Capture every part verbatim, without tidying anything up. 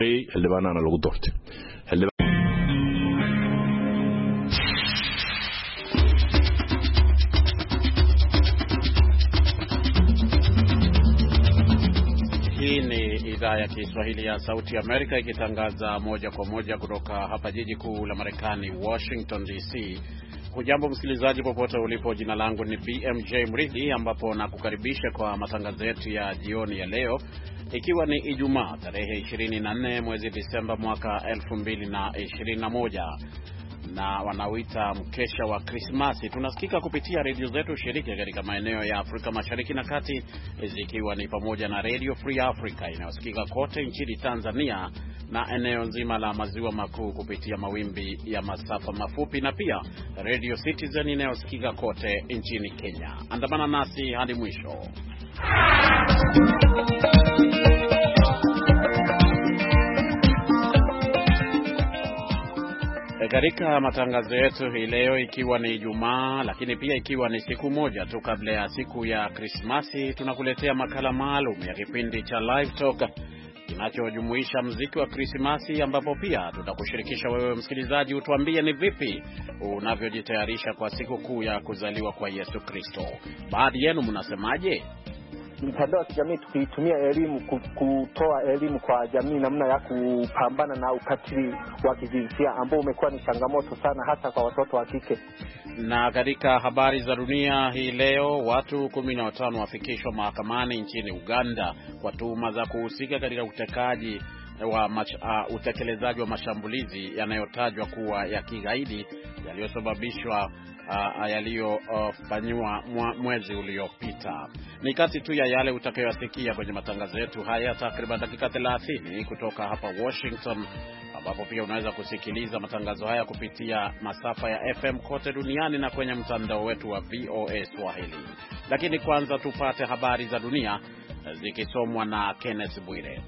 xildhibaan ana lagu doortay. Hii ni idhaa ya Kiswahili ya Sauti Amerika ikitangaza moja kwa moja kutoka hapa jiji kuu la Marekani, Washington D C. Hujambo msikilizaji popote ulipo, jina langu ni B M J Mridhi, ambapo nakukaribisha kwa matangazo yetu ya jioni ya leo, ikiwa ni Ijumaa tarehe ishirini na nne mwezi Disemba mwaka elfu mbili na ishirini na moja, na wanauita mkesha wa Krismasi. Tunasikika kupitia redio zetu shiriki katika maeneo ya Afrika Mashariki na Kati, zikiwa ni pamoja na Radio Free Africa inayosikika kote nchini Tanzania na eneo nzima la maziwa makuu kupitia mawimbi ya masafa mafupi, na pia Radio Citizen inayosikika kote nchini Kenya. Andamana nasi hadi mwisho. Katika matangazo yetu hii leo, ikiwa ni Ijumaa lakini pia ikiwa ni siku moja tu kabla ya siku ya Krismasi, tunakuletea makala maalum ya kipindi cha Live Talk kinachojumuisha muziki wa Krismasi, ambapo pia tutakushirikisha wewe msikilizaji utuambie ni vipi unavyojitayarisha kwa siku kuu ya kuzaliwa kwa Yesu Kristo. Baadhi yenu mnasemaje? Mitandao ya kijamii tukitumia elimu kutoa elimu kwa jamii namna ya kupambana na ukatili wa kijinsia ambao umekuwa ni changamoto sana hasa kwa watoto wa kike. Na katika habari za dunia hii leo, watu kumi na watano wafikishwa mahakamani nchini Uganda kwa tuhuma za kuhusika katika utekaji wa mach, uh, utekelezaji wa mashambulizi yanayotajwa kuwa ya kigaidi yaliyosababishwa Uh, yaliyofanywa uh, mwezi uliopita. Ni kati tu ya yale utakayosikia kwenye matangazo yetu haya takriban dakika thelathini kutoka hapa Washington, ambapo pia unaweza kusikiliza matangazo haya kupitia masafa ya F M kote duniani na kwenye mtandao wetu wa V O A Swahili. Lakini kwanza tupate habari za dunia zikisomwa na Kenneth Bwire.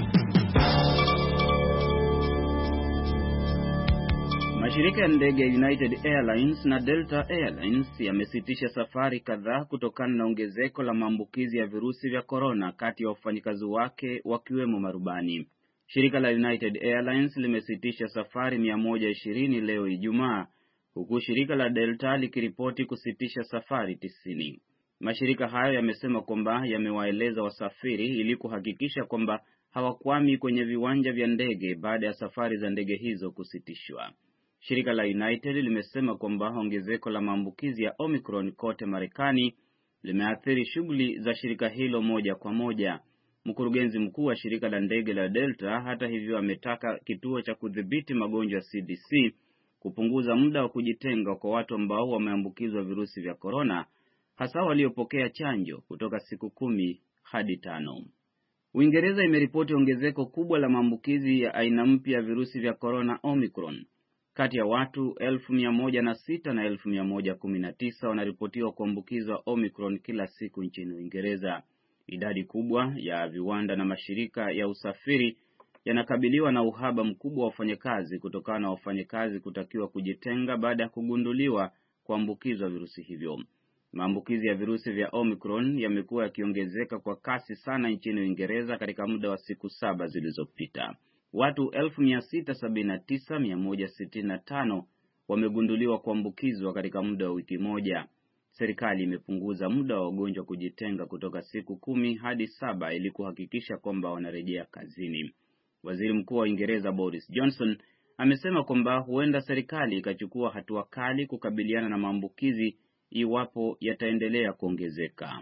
Mashirika ya ndege ya United Airlines na Delta Airlines yamesitisha safari kadhaa kutokana na ongezeko la maambukizi ya virusi vya corona kati ya wafanyakazi wake wakiwemo marubani. Shirika la United Airlines limesitisha safari mia moja ishirini leo Ijumaa, huku shirika la Delta likiripoti kusitisha safari tisini. Mashirika hayo yamesema kwamba yamewaeleza wasafiri ili kuhakikisha kwamba hawakwami kwenye viwanja vya ndege baada ya safari za ndege hizo kusitishwa. Shirika la United limesema kwamba ongezeko la maambukizi ya Omicron kote Marekani limeathiri shughuli za shirika hilo moja kwa moja. Mkurugenzi mkuu wa shirika la ndege la Delta hata hivyo ametaka kituo cha kudhibiti magonjwa C D C kupunguza muda wa kujitenga kwa watu ambao wameambukizwa virusi vya corona, hasa waliopokea chanjo, kutoka siku kumi hadi tano. Uingereza imeripoti ongezeko kubwa la maambukizi ya aina mpya ya virusi vya corona Omicron. Kati ya watu elfu mia moja na sita na elfu mia moja kumi na tisa wanaripotiwa kuambukizwa Omicron kila siku nchini Uingereza. Idadi kubwa ya viwanda na mashirika ya usafiri yanakabiliwa na uhaba mkubwa wa wafanyakazi kutokana na wafanyakazi kutakiwa kujitenga baada ya kugunduliwa kuambukizwa virusi hivyo. Maambukizi ya virusi vya Omicron yamekuwa yakiongezeka kwa kasi sana nchini Uingereza katika muda wa siku saba zilizopita. Watu elfu mia sita sabini na tisa mia moja sitini na tano wamegunduliwa kuambukizwa katika muda wa wiki moja. Serikali imepunguza muda wa wagonjwa kujitenga kutoka siku kumi hadi saba ili kuhakikisha kwamba wanarejea kazini. Waziri Mkuu wa Uingereza Boris Johnson amesema kwamba huenda serikali ikachukua hatua kali kukabiliana na maambukizi iwapo yataendelea kuongezeka.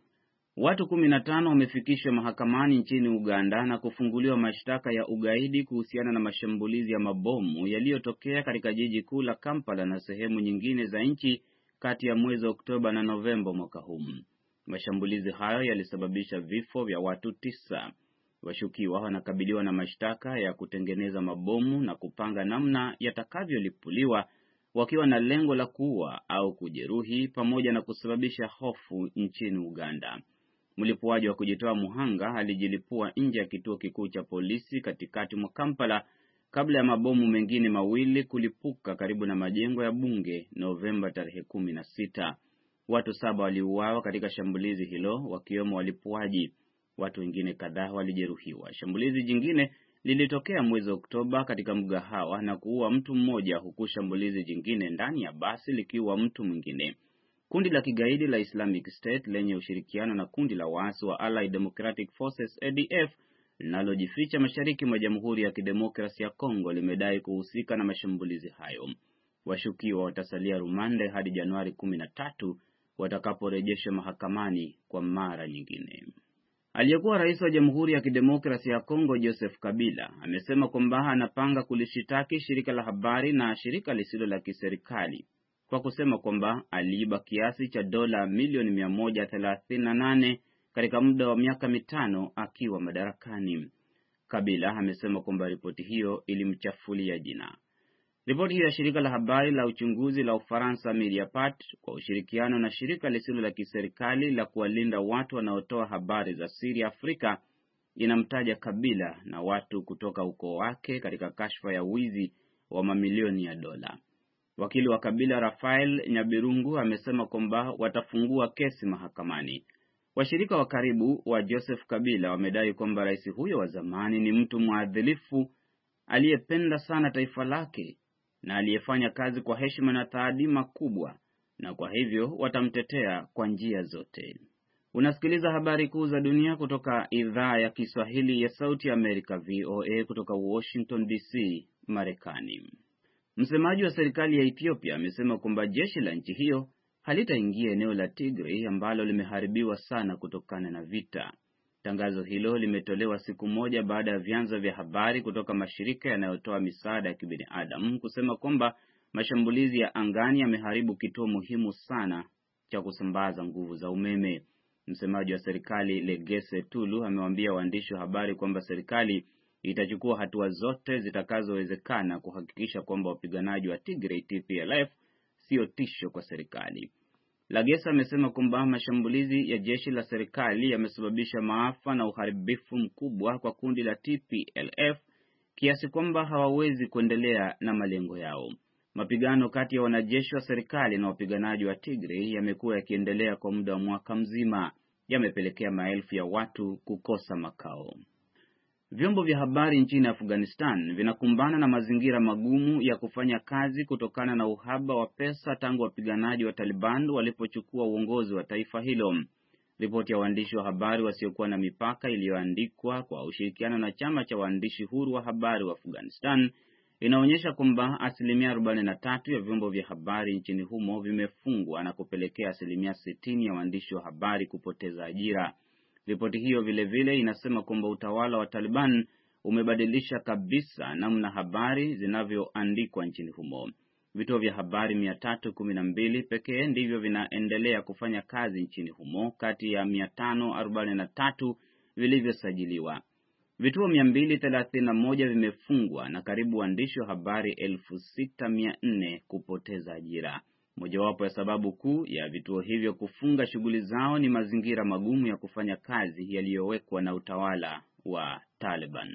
Watu kumi na tano wamefikishwa mahakamani nchini Uganda na kufunguliwa mashtaka ya ugaidi kuhusiana na mashambulizi ya mabomu yaliyotokea katika jiji kuu la Kampala na sehemu nyingine za nchi kati ya mwezi Oktoba na Novemba mwaka huu. Mashambulizi hayo yalisababisha vifo vya watu tisa. Washukiwa wanakabiliwa na mashtaka ya kutengeneza mabomu na kupanga namna yatakavyolipuliwa, wakiwa na lengo la kuua au kujeruhi pamoja na kusababisha hofu nchini Uganda. Mlipuaji wa kujitoa muhanga alijilipua nje ya kituo kikuu cha polisi katikati mwa Kampala kabla ya mabomu mengine mawili kulipuka karibu na majengo ya bunge Novemba tarehe kumi na sita. Watu saba waliuawa katika shambulizi hilo, wakiwemo walipuaji. Watu wengine kadhaa walijeruhiwa. Shambulizi jingine lilitokea mwezi Oktoba katika mgahawa na kuua mtu mmoja, huku shambulizi jingine ndani ya basi likiua mtu mwingine. Kundi la kigaidi la Islamic State lenye ushirikiano na kundi la waasi wa Allied Democratic Forces A D F linalojificha mashariki mwa Jamhuri ya Kidemokrasia ya Kongo limedai kuhusika na mashambulizi hayo. Washukiwa watasalia rumande hadi Januari kumi na tatu watakaporejeshwa mahakamani kwa mara nyingine. Aliyekuwa rais wa Jamhuri ya Kidemokrasia ya Kongo Joseph Kabila amesema kwamba anapanga kulishitaki shirika la habari na shirika lisilo la kiserikali kwa kusema kwamba aliiba kiasi cha dola milioni mia moja thelathini na nane katika muda wa miaka mitano akiwa madarakani. Kabila amesema kwamba ripoti hiyo ilimchafulia jina. Ripoti hiyo ya shirika la habari la uchunguzi la Ufaransa Mediapart kwa ushirikiano na shirika lisilo la kiserikali la kuwalinda watu wanaotoa habari za siri Afrika inamtaja Kabila na watu kutoka ukoo wake katika kashfa ya wizi wa mamilioni ya dola. Wakili wa Kabila Rafael Nyabirungu amesema kwamba watafungua kesi mahakamani. Washirika wa karibu wa Joseph Kabila wamedai kwamba rais huyo wa zamani ni mtu mwadilifu aliyependa sana taifa lake na aliyefanya kazi kwa heshima na taadima kubwa, na kwa hivyo watamtetea kwa njia zote. Unasikiliza habari kuu za dunia kutoka idhaa ya Kiswahili ya Sauti ya Amerika V O A kutoka Washington D C, Marekani. Msemaji wa serikali ya Ethiopia amesema kwamba jeshi la nchi hiyo halitaingia eneo la Tigray ambalo limeharibiwa sana kutokana na vita. Tangazo hilo limetolewa siku moja baada ya vyanzo vya habari kutoka mashirika yanayotoa misaada ya kibinadamu kusema kwamba mashambulizi ya angani yameharibu kituo muhimu sana cha kusambaza nguvu za umeme. Msemaji wa serikali Legese Tulu amewaambia waandishi wa habari kwamba serikali itachukua hatua zote zitakazowezekana kuhakikisha kwamba wapiganaji wa Tigray T P L F sio tisho kwa serikali. Legese amesema kwamba mashambulizi ya jeshi la serikali yamesababisha maafa na uharibifu mkubwa kwa kundi la T P L F kiasi kwamba hawawezi kuendelea na malengo yao. Mapigano kati ya wanajeshi wa serikali na wapiganaji wa Tigray yamekuwa yakiendelea kwa muda wa mwaka mzima, yamepelekea maelfu ya watu kukosa makao. Vyombo vya habari nchini Afghanistan vinakumbana na mazingira magumu ya kufanya kazi kutokana na uhaba wa pesa tangu wapiganaji wa Taliban walipochukua uongozi wa taifa hilo. Ripoti ya waandishi wa habari wasiokuwa na mipaka iliyoandikwa kwa ushirikiano na chama cha waandishi huru wa habari wa Afghanistan inaonyesha kwamba asilimia arobaini na tatu ya vyombo vya habari nchini humo vimefungwa na kupelekea asilimia sitini ya waandishi wa habari kupoteza ajira. Ripoti hiyo vile vile inasema kwamba utawala wa Taliban umebadilisha kabisa namna habari zinavyoandikwa nchini humo. Vituo vya habari mia tatu kumi na mbili pekee ndivyo vinaendelea kufanya kazi nchini humo kati ya mia tano arobaini na tatu vilivyosajiliwa. Vituo mia mbili thelathini na moja vimefungwa na karibu waandishi wa habari elfu sita mia nne kupoteza ajira. Mojawapo ya sababu kuu ya vituo hivyo kufunga shughuli zao ni mazingira magumu ya kufanya kazi yaliyowekwa na utawala wa Taliban.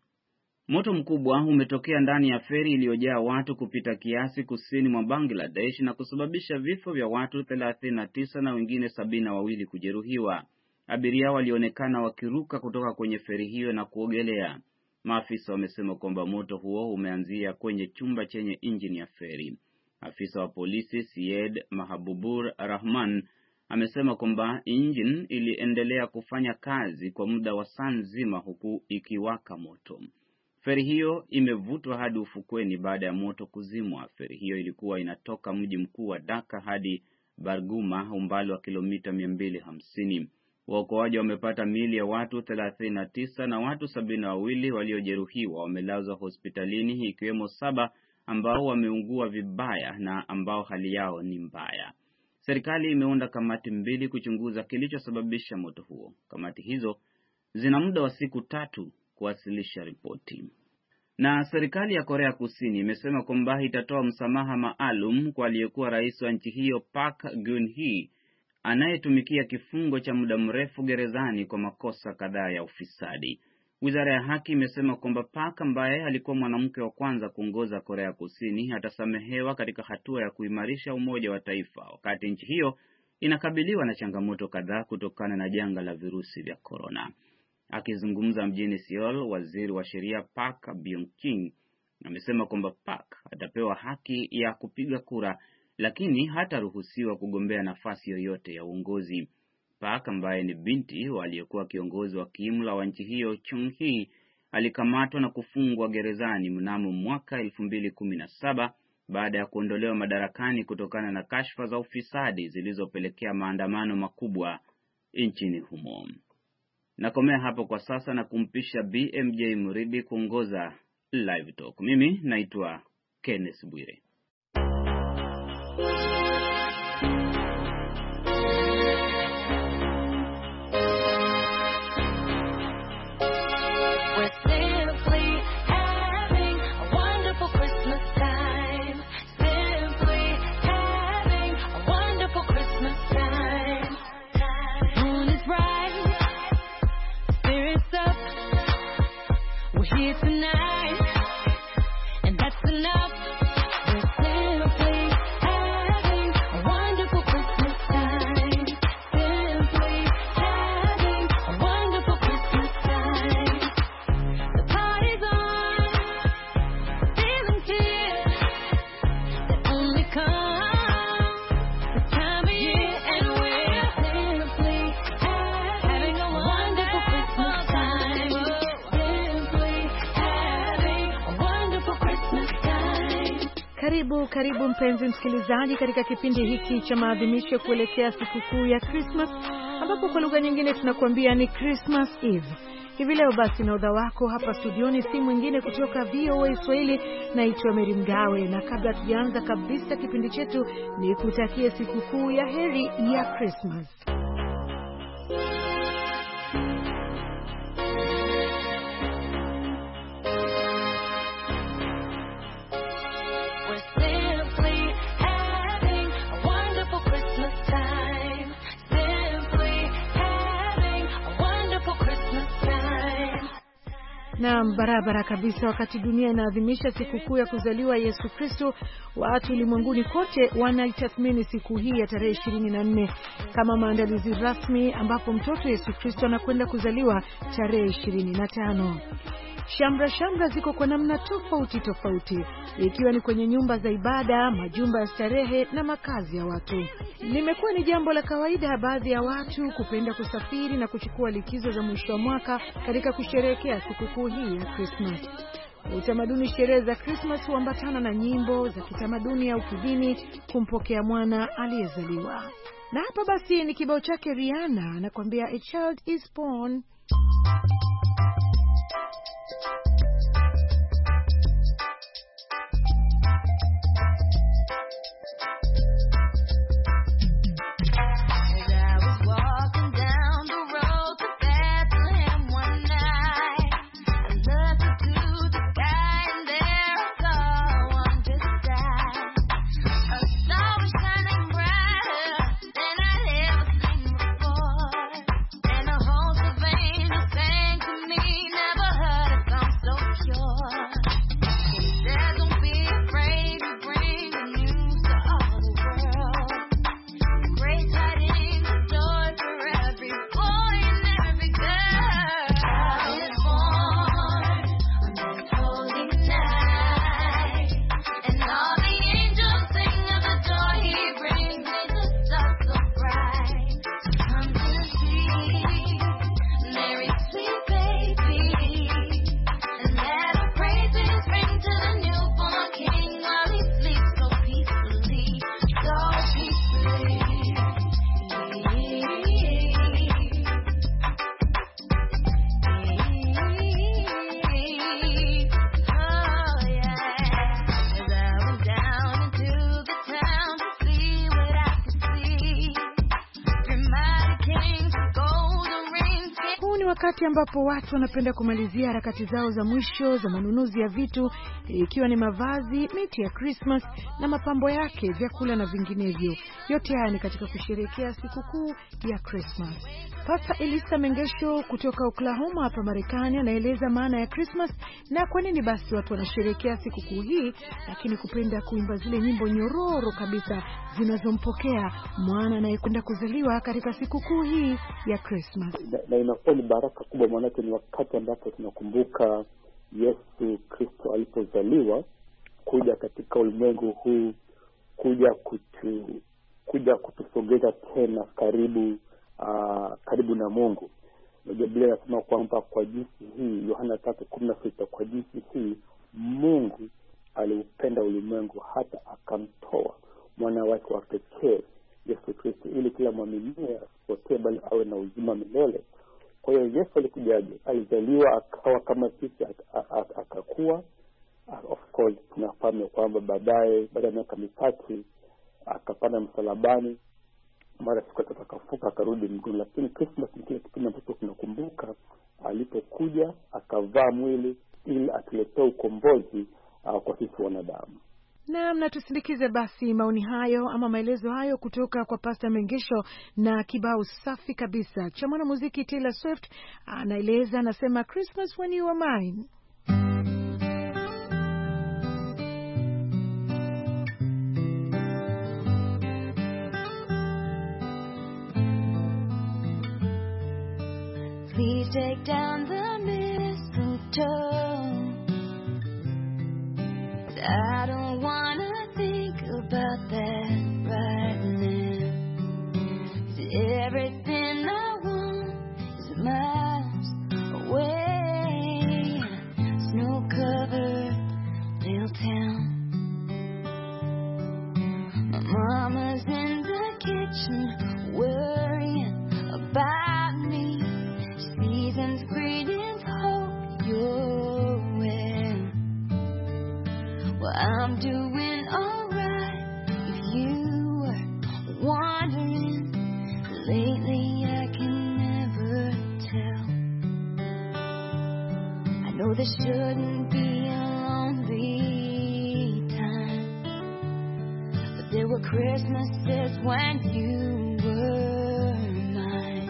Moto mkubwa umetokea ndani ya feri iliyojaa watu kupita kiasi kusini mwa Bangladesh na kusababisha vifo vya watu thelathini na tisa na wengine sabini na wawili kujeruhiwa. Abiria walionekana wakiruka kutoka kwenye feri hiyo na kuogelea. Maafisa wamesema kwamba moto huo umeanzia kwenye chumba chenye injini ya feri. Afisa wa polisi Syed Mahabubur Rahman amesema kwamba injini iliendelea kufanya kazi kwa muda wa saa nzima huku ikiwaka moto. Feri hiyo imevutwa hadi ufukweni baada ya moto kuzimwa. Feri hiyo ilikuwa inatoka mji mkuu wa Dhaka hadi Barguma, umbali wa kilomita mia mbili hamsini. Waokoaji wamepata miili ya watu thelathini na tisa na watu sabini na wawili waliojeruhiwa wamelazwa hospitalini, ikiwemo saba ambao wameungua vibaya na ambao hali yao ni mbaya. Serikali imeunda kamati mbili kuchunguza kilichosababisha moto huo. Kamati hizo zina muda wa siku tatu kuwasilisha ripoti. Na serikali ya Korea Kusini imesema kwamba itatoa msamaha maalum kwa aliyekuwa rais wa nchi hiyo Park Geun-hye anayetumikia kifungo cha muda mrefu gerezani kwa makosa kadhaa ya ufisadi. Wizara ya Haki imesema kwamba Park, ambaye alikuwa mwanamke wa kwanza kuongoza Korea Kusini, atasamehewa katika hatua ya kuimarisha umoja wa taifa wakati nchi hiyo inakabiliwa na changamoto kadhaa kutokana na janga la virusi vya corona. Akizungumza mjini Seoul, waziri wa sheria Park Byung-ching amesema kwamba Park atapewa haki ya kupiga kura, lakini hataruhusiwa kugombea nafasi yoyote ya uongozi. Park, ambaye ni binti waliyekuwa kiongozi wa kiimla wa nchi hiyo Chung-hee, alikamatwa na kufungwa gerezani mnamo mwaka elfu mbili kumi na saba baada ya kuondolewa madarakani kutokana na kashfa za ufisadi zilizopelekea maandamano makubwa nchini humo. Nakomea hapo kwa sasa na kumpisha B M J Muridi kuongoza Live Talk. Mimi naitwa Kenneth Bwire. Karibu karibu mpenzi msikilizaji katika kipindi hiki cha maadhimisho kuelekea sikukuu ya Christmas, ambapo kwa lugha nyingine tunakuambia ni Christmas Eve. Hivi leo basi nahodha wako hapa studioni si mwingine kutoka V O A Swahili, naitwa Mary Mgawe, na kabla tujaanza kabisa kipindi chetu ni kutakia sikukuu ya heri ya Christmas. Na barabara kabisa, wakati dunia inaadhimisha sikukuu ya kuzaliwa Yesu Kristo, watu ulimwenguni kote wanaitathmini siku hii ya tarehe ishirini na nne kama maandalizi rasmi ambapo mtoto Yesu Kristo anakwenda kuzaliwa tarehe ishirini na tano. Shamra shamra ziko kwa namna tofauti tofauti, ikiwa ni kwenye nyumba za ibada, majumba ya starehe na makazi ya watu. Limekuwa ni jambo la kawaida baadhi ya watu kupenda kusafiri na kuchukua likizo za mwisho wa mwaka katika kusherehekea sikukuu hii ya Christmas. Utamaduni, sherehe za Christmas huambatana na nyimbo za kitamaduni au kidini kumpokea mwana aliyezaliwa. Na hapa basi ni kibao chake Rihanna anakuambia A Child is Born. Wakati ambapo watu wanapenda kumalizia harakati zao za mwisho za manunuzi ya vitu, ikiwa ni mavazi, miti ya Christmas na mapambo yake, vyakula na vinginevyo. Yote haya ni katika kusherehekea sikukuu ya Christmas. Pastor Elisa Mengesho kutoka Oklahoma hapa Marekani anaeleza maana ya Christmas na kwa nini basi watu wanasherehekea sikukuu hii, lakini kupenda kuimba zile nyimbo nyororo kabisa zinazompokea mwana anayekwenda kuzaliwa katika sikukuu hii ya Christmas. Na inakuwa ni baraka baraka kubwa, maanake ni wakati ambapo tunakumbuka Yesu Kristo alipozaliwa kuja katika ulimwengu huu, kuja kutu kuja kutusogeza tena karibu uh, karibu na Mungu. Na Biblia inasema kwamba kwa jinsi hii, Yohana tatu kumi na sita, kwa jinsi hii Mungu aliupenda ulimwengu hata akamtoa mwana wake wa pekee Yesu Kristo, ili kila mwamini asipotee bali awe na uzima milele. Kwa hiyo Yesu alikujaje? Alizaliwa akawa kama sisi, akakuwa. Of course tunafahamu kwamba baadaye baada ya miaka mitatu akapanda msalabani, mara siku tatu akafuka akarudi mbinguni. Lakini Christmas ni kile kipindi ambacho tunakumbuka alipokuja akavaa mwili ili atuletee ukombozi uh, kwa sisi wanadamu. Naam, na tusindikize basi maoni hayo ama maelezo hayo kutoka kwa Pastor Mengesho na kibao safi kabisa cha mwanamuziki Taylor Swift. Anaeleza, anasema Christmas when you are mine. Please take down the mistletoe. I don't wanna think about that right now. 'Cause everything I want is miles away. Snow-covered little town. My mama's in the kitchen worrying about me. Season's greetings, hope you're well. Well, I'm doing alright. If you were wondering, lately I can never tell. I know there shouldn't be a lonely time, but there were Christmases when you were mine.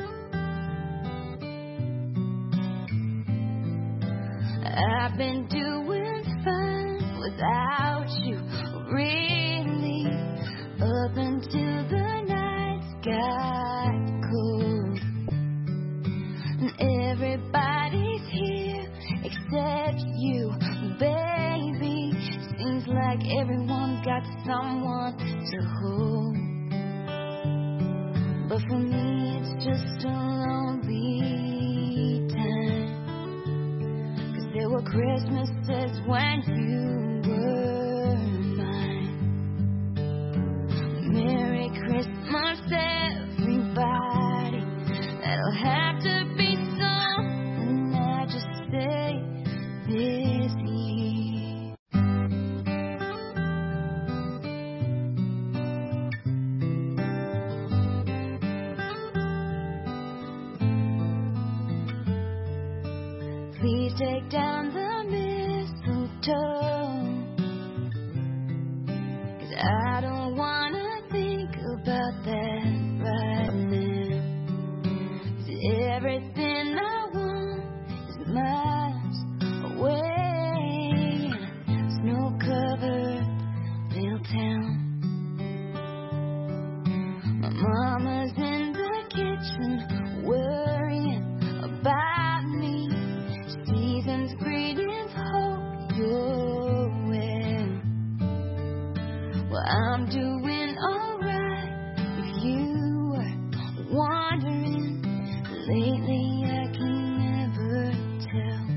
I've been doing fine without you, really, up until the nights got cold. And everybody's here except you, baby. Seems like everyone got someone to hold, but for me it's just a lonely time. 'Cause there were Christmases when you were mine. Merry Christmas, everybody. That'll have to be something I just say this year. Please take down the mistletoe. 'Cause I don't wanna think about that right now. 'Cause everything I want is miles away. Snow-covered little town. My mama's in the kitchen worrying about me. Season's greetings, hope you're well. Well, I'm doing alright. If you were wondering, lately I can never tell.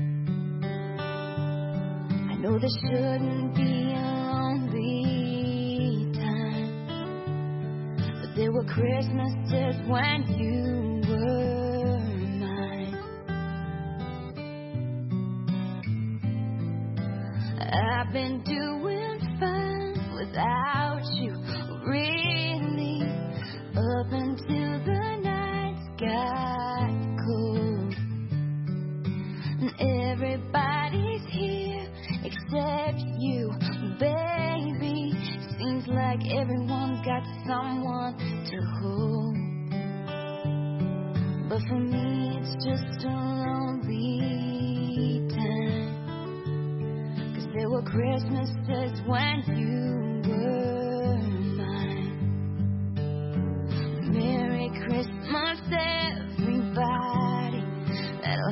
I know there shouldn't be a lonely time, but there were Christmases when you were mine. I've been doing fine without you, really, up until the nights got cold. And everybody's here except you, baby. Seems like everyone's got someone to hold, but for me it's just a lonely time. 'Cause there were Christmases when you were mine. Merry Christmas, everybody. That'll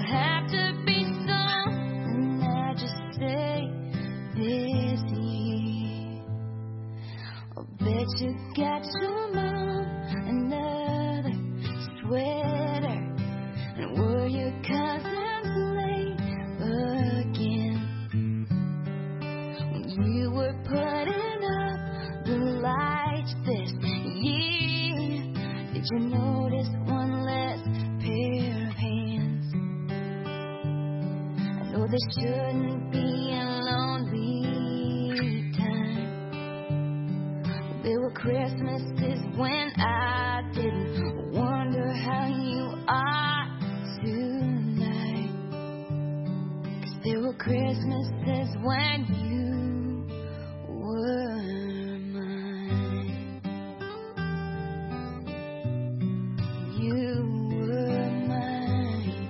Bet you got your mom another sweater. And were your cousins late again? When you were putting up the lights this year, did you notice one less pair of hands? I know there shouldn't be a lonely time. There were Christmases when I didn't wonder how you are tonight. 'Cause there were Christmases when you were mine. You were mine.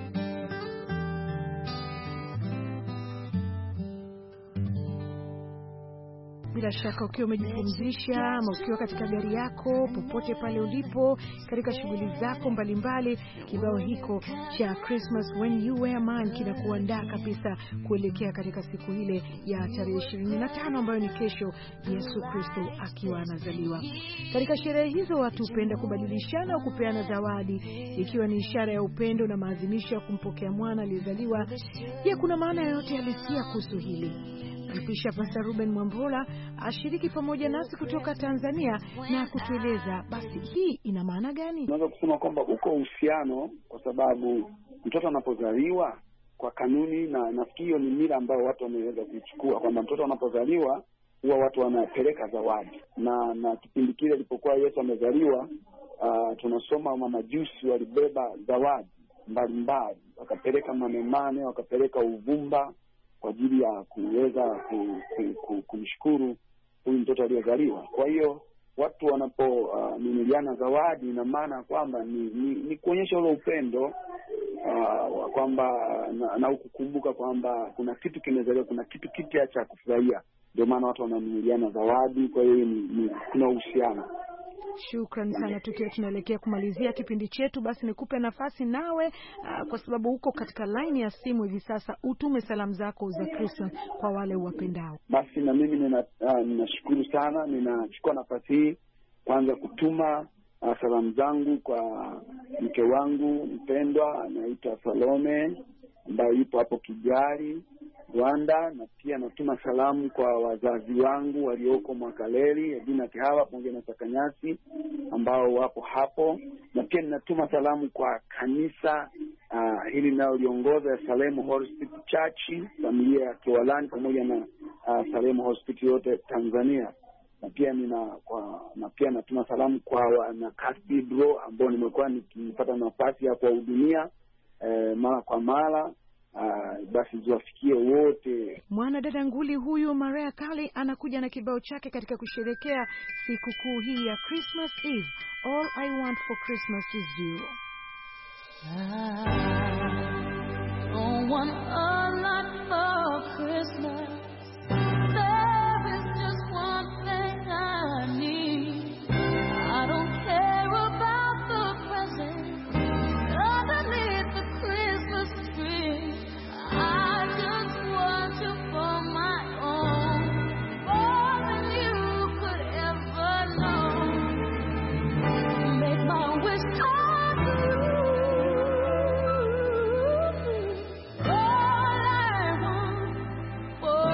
Bila shaka ukiwa umejipumzisha ama ukiwa katika gari yako, popote pale ulipo katika shughuli zako mbalimbali, kibao hiko cha Christmas When You Were Mine kinakuandaa kabisa kuelekea katika siku ile ya tarehe ishirini na tano ambayo ni kesho, Yesu Kristo akiwa anazaliwa. Katika sherehe hizo watu hupenda kubadilishana au kupeana zawadi, ikiwa ni ishara ya upendo na maadhimisho ya kumpokea mwana aliyezaliwa. Je, kuna maana yoyote halisia kuhusu hili? Mpisha Pastor Ruben Mwambola ashiriki pamoja nasi kutoka Tanzania na kutueleza basi hii ina maana gani. Naweza kusema kwamba uko uhusiano, kwa sababu mtoto anapozaliwa kwa kanuni, na nafikiri hiyo ni mila ambayo watu wameweza kuichukua, kwamba mtoto anapozaliwa huwa watu wanapeleka zawadi. Na na kipindi kile alipokuwa Yesu amezaliwa, uh, tunasoma mamajusi walibeba zawadi mbalimbali, wakapeleka manemane, wakapeleka uvumba kwa ajili ya kuweza kumshukuru huyu mtoto aliyezaliwa. Kwa hiyo watu wanaponunuliana uh, zawadi, ina maana kwamba ni, ni, ni kuonyesha ule upendo uh, kwamba na, na ukukumbuka kwamba kuna kitu kimezaliwa, kuna kitu kipya cha kufurahia. Ndio maana watu wananunuliana zawadi. Kwa hiyo ni, ni kuna uhusiano. Shukrani sana. Tukiwa tunaelekea kumalizia kipindi chetu, basi nikupe nafasi nawe uh, kwa sababu uko katika line ya simu hivi sasa, utume salamu zako za Christmas kwa wale uwapendao. Basi na mimi nina uh, ninashukuru sana. Ninachukua nafasi hii kwanza kutuma uh, salamu zangu kwa mke wangu mpendwa anaitwa Salome ambaye yupo hapo Kigali, Rwanda, na pia natuma salamu kwa wazazi wangu walioko Mwakaleli, Edina Kihawa pamoja na Sakanyasi ambao wapo hapo, na pia ninatuma salamu kwa kanisa uh, hili linaloliongoza ya Salem Hospital Church, familia ya Kiwalani pamoja na uh, Salem Hospital yote Tanzania. Na pia nina kwa na pia natuma salamu kwa na Cathedral ambao nimekuwa nikipata nafasi ya kuwahudumia eh, mara kwa mara. Uh, basi ziwafikie wote. Mwana dada nguli huyu Mariah Carey anakuja na kibao chake katika kusherekea sikukuu hii ya Christmas Eve. All I want for Christmas is you. I don't want a lot for Christmas. There is just one thing I need. I don't care about the presents underneath the Christmas tree. I just want you for my own, more than you could ever know. Make my wish come true. All I want for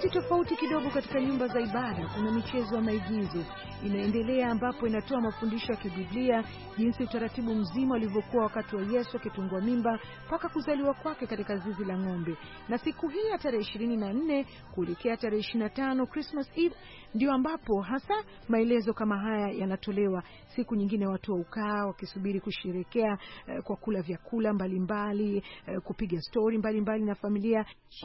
Wakati tofauti kidogo katika nyumba za ibada kuna michezo ya maigizo inaendelea, ambapo inatoa mafundisho ya kibiblia jinsi utaratibu mzima ulivyokuwa wakati wa Yesu akitungwa mimba mpaka kuzaliwa kwake katika zizi la ng'ombe. Na siku hii ya tarehe ishirini na nne kuelekea tarehe ishirini na tano, Christmas Eve, ndio ambapo hasa maelezo kama haya yanatolewa. Siku nyingine watu waukaa wakisubiri kusherekea eh, kwa kula vyakula mbalimbali, eh, kupiga story mbalimbali na familia.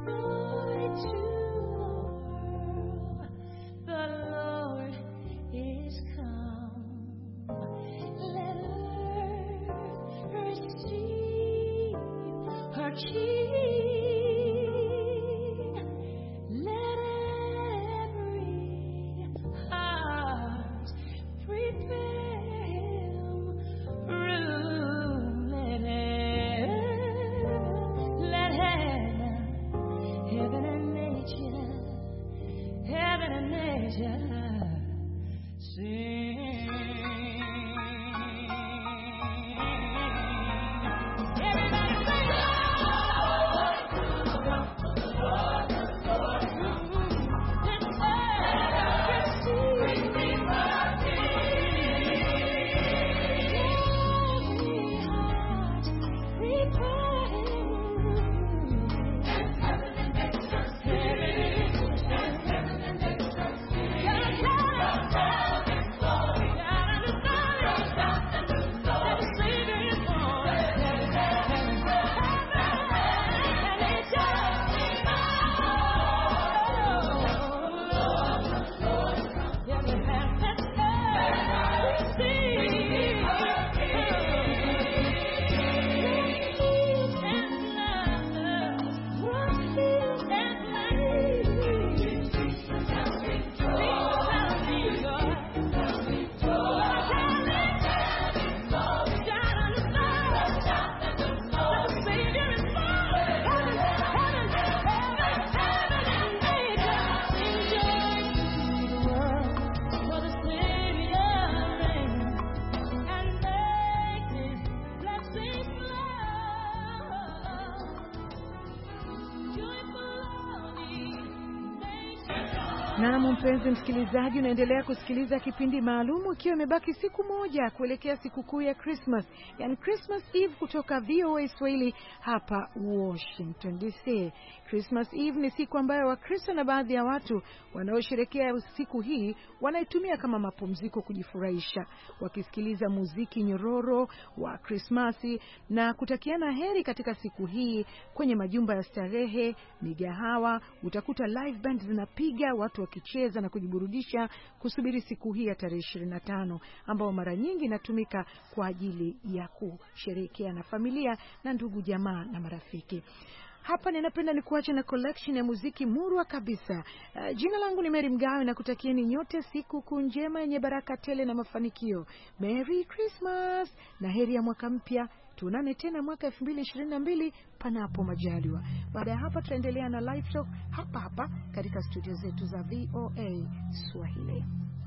Na mpenzi msikilizaji, unaendelea kusikiliza kipindi maalumu ikiwa imebaki siku moja kuelekea siku kuu ya Christmas, yani Christmas Eve, kutoka V O A Swahili hapa Washington D C. Christmas Eve ni siku ambayo Wakristo na baadhi ya watu wanaosherehekea siku hii wanaitumia kama mapumziko, kujifurahisha, wakisikiliza muziki nyororo wa Krismasi na kutakiana heri katika siku hii. Kwenye majumba ya starehe, migahawa, utakuta live band zinapiga, watu wakicheza na kujiburudisha kusubiri siku hii ya tarehe ishirini na tano, ambao mara nyingi inatumika kwa ajili ya kusherehekea na familia na ndugu jamaa na marafiki. Hapa ninapenda nikuache na collection ya muziki murwa kabisa. Uh, jina langu ni Mary Mgawe na kutakieni nyote siku kuu njema yenye baraka tele na mafanikio. Merry Christmas na heri ya mwaka mpya. Tuonane tena mwaka elfu mbili ishirini na mbili panapo majaliwa. Baada ya hapa tutaendelea na live talk hapa hapa katika studio zetu za V O A Swahili.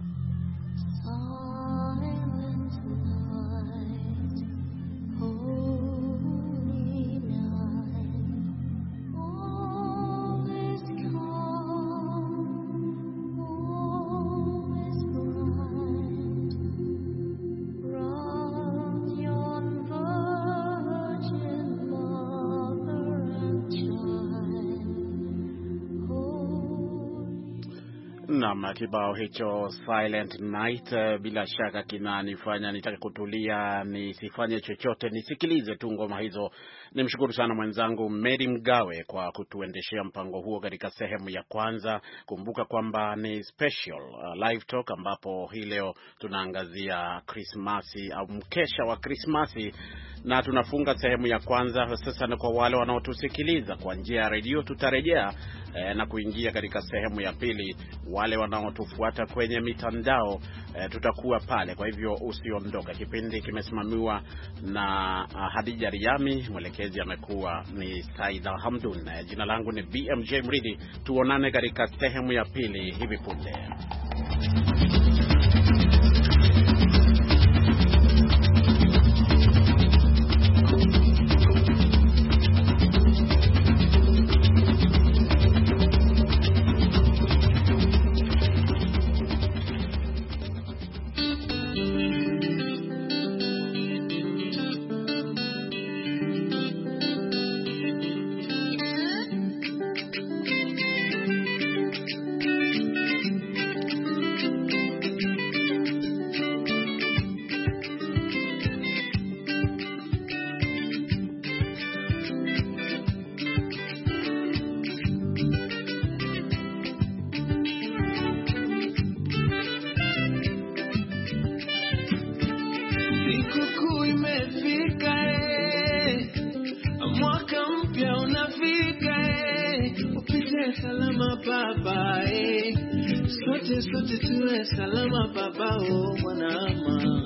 Na kibao hicho Silent Night uh, bila shaka kinanifanya nitake kutulia, nisifanye chochote, nisikilize tu ngoma hizo. Nimshukuru sana mwenzangu Mary Mgawe kwa kutuendeshea mpango huo katika sehemu ya kwanza. Kumbuka kwamba ni special uh, live talk ambapo hii leo tunaangazia Krismasi au mkesha wa Krismasi, na tunafunga sehemu ya kwanza. Sasa ni kwa wale wanaotusikiliza kwa njia ya redio, tutarejea eh, na kuingia katika sehemu ya pili. Wale wanaotufuata kwenye mitandao eh, tutakuwa pale, kwa hivyo usiondoke. Kipindi kimesimamiwa na uh, Hadija Riami, mwelekezi amekuwa ni Saida Hamdun. Eh, jina langu ni B M J Mridhi. Tuonane katika sehemu ya pili hivi punde. sote sote tuwe salama baba o mwanama.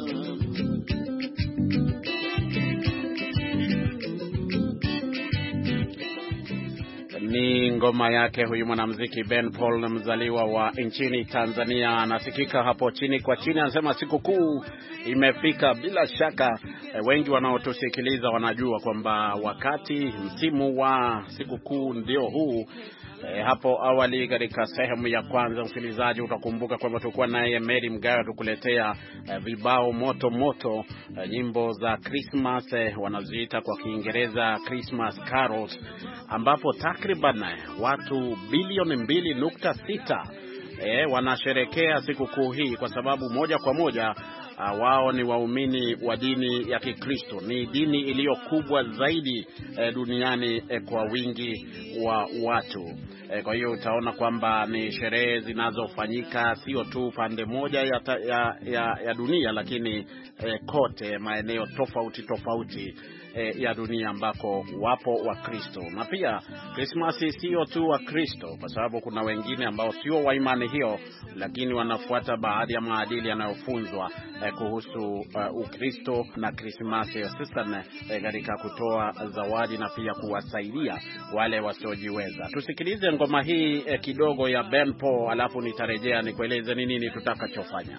Ni ngoma yake huyu mwanamuziki Ben Paul, mzaliwa wa nchini Tanzania, anasikika hapo chini kwa chini. Anasema sikukuu imefika. Bila shaka wengi wanaotusikiliza wanajua kwamba wakati msimu wa sikukuu ndio huu. E, hapo awali katika sehemu ya kwanza, msikilizaji, utakumbuka kwamba tulikuwa naye Mary Mgawe tukuletea e, vibao moto moto, e, nyimbo za Christmas, e, wanaziita kwa Kiingereza Christmas carols, ambapo takriban watu bilioni mbili nukta sita e, wanasherekea sikukuu hii kwa sababu moja kwa moja Uh, wao ni waumini wa dini ya Kikristo. Ni dini iliyo kubwa zaidi eh, duniani eh, kwa wingi wa watu. Eh, kwa hiyo utaona kwamba ni sherehe zinazofanyika sio tu pande moja ya, ta, ya, ya, ya dunia, lakini eh, kote maeneo tofauti tofauti eh, ya dunia ambako wapo wa Kristo. Na pia Christmas sio tu wa Kristo, kwa sababu kuna wengine ambao sio wa imani hiyo, lakini wanafuata baadhi ya maadili yanayofunzwa eh, kuhusu uh, Ukristo na Christmas, hususan eh, katika kutoa zawadi na pia kuwasaidia wale wasiojiweza. Tusikilize ngoma hii eh, kidogo ya Ben Paul, alafu nitarejea nikueleze ni nini tutakachofanya.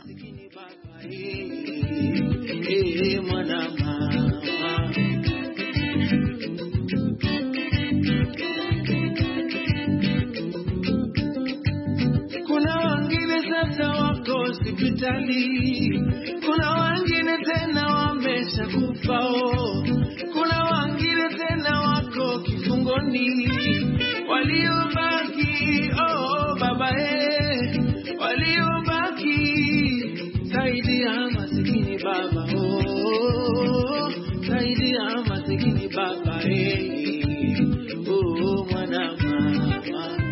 Kuna wengine sasa wako hospitali, kuna wengine tena wamesha kufa, kuna wengine tena wako kifungoni, waliobaki oh baba eh, waliobaki saidia masikini baba oh, saidia masikini baba eh, oh mwana mama.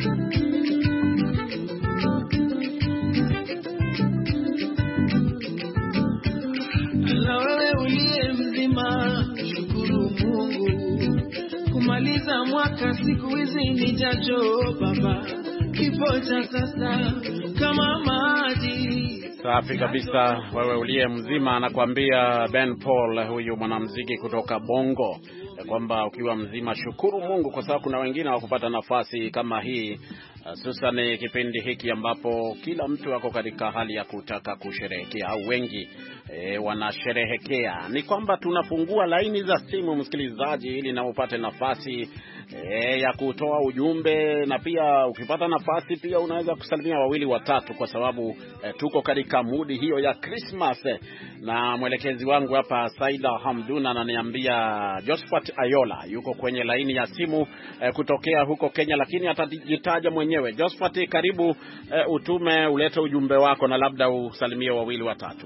Kumaliza mwaka siku hizi ni jajo baba, kifo cha sasa kama maji. Safi kabisa, wewe uliye mzima, anakuambia Ben Paul, huyu mwanamuziki kutoka Bongo, kwamba ukiwa mzima shukuru Mungu, kwa sababu kuna wengine hawakupata nafasi kama hii. Sasa ni kipindi hiki ambapo kila mtu ako katika hali ya kutaka kusherehekea, au wengi e, wanasherehekea. Ni kwamba tunafungua laini za simu, msikilizaji, ili na upate nafasi e, ya kutoa ujumbe, na pia ukipata nafasi pia unaweza kusalimia wawili watatu, kwa sababu e, tuko katika mudi hiyo ya Christmas. Na mwelekezi wangu hapa Saida Hamduna ananiambia Josephat Ayola yuko kwenye laini ya simu e, kutokea huko Kenya, lakini atajitaja mwenyewe. Josephat, karibu, e, utume ulete ujumbe wako na labda usalimie wawili watatu.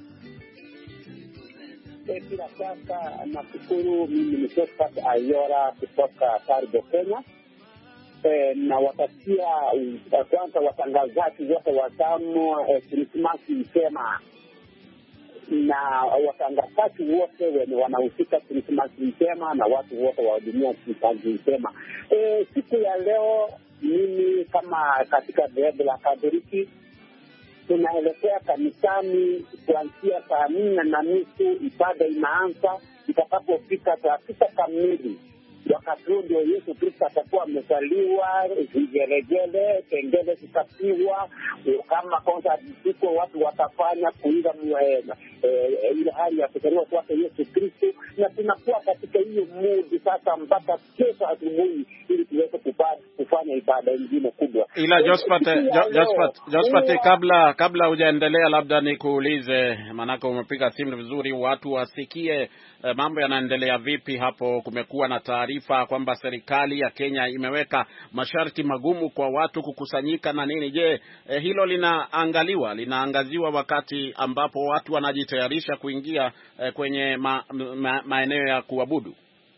Bila shaka nashukuru. Mimi ni Josephat Ayola kutoka Taribo, Kenya. E, na watakia kwanza watangazaji wote watano Krismasi njema, na watangazaji wote wenye wanahusika Krismasi njema, na watu wote wa dunia Krismasi njema. E, siku ya leo mimi kama katika dhehebu la Katoliki tunaelekea kanisani kuanzia saa nne na nusu. Ibada inaanza itakapofika saa sita kamili. Wakati huo ndio Yesu Kristo atakuwa amezaliwa, vigelegele, kengele zitapigwa, kama kwanza ziko watu watafanya kuiga ile hali ya kuzaliwa kwake Yesu Kristo, na tunakuwa katika hiyo mudi sasa mpaka kesho asubuhi ili tuweze kufanya ibada nyingine kubwa. Ila Josephat, Josephat, Josephat, kabla kabla hujaendelea, labda nikuulize, maana umepiga simu vizuri, watu wasikie eh, mambo yanaendelea vipi hapo. Kumekuwa na taarifa kwamba serikali ya Kenya imeweka masharti magumu kwa watu kukusanyika na nini. Je, eh, hilo linaangaliwa, linaangaziwa wakati ambapo watu wanajitayarisha kuingia eh, kwenye ma, ma, maeneo ya kuabudu?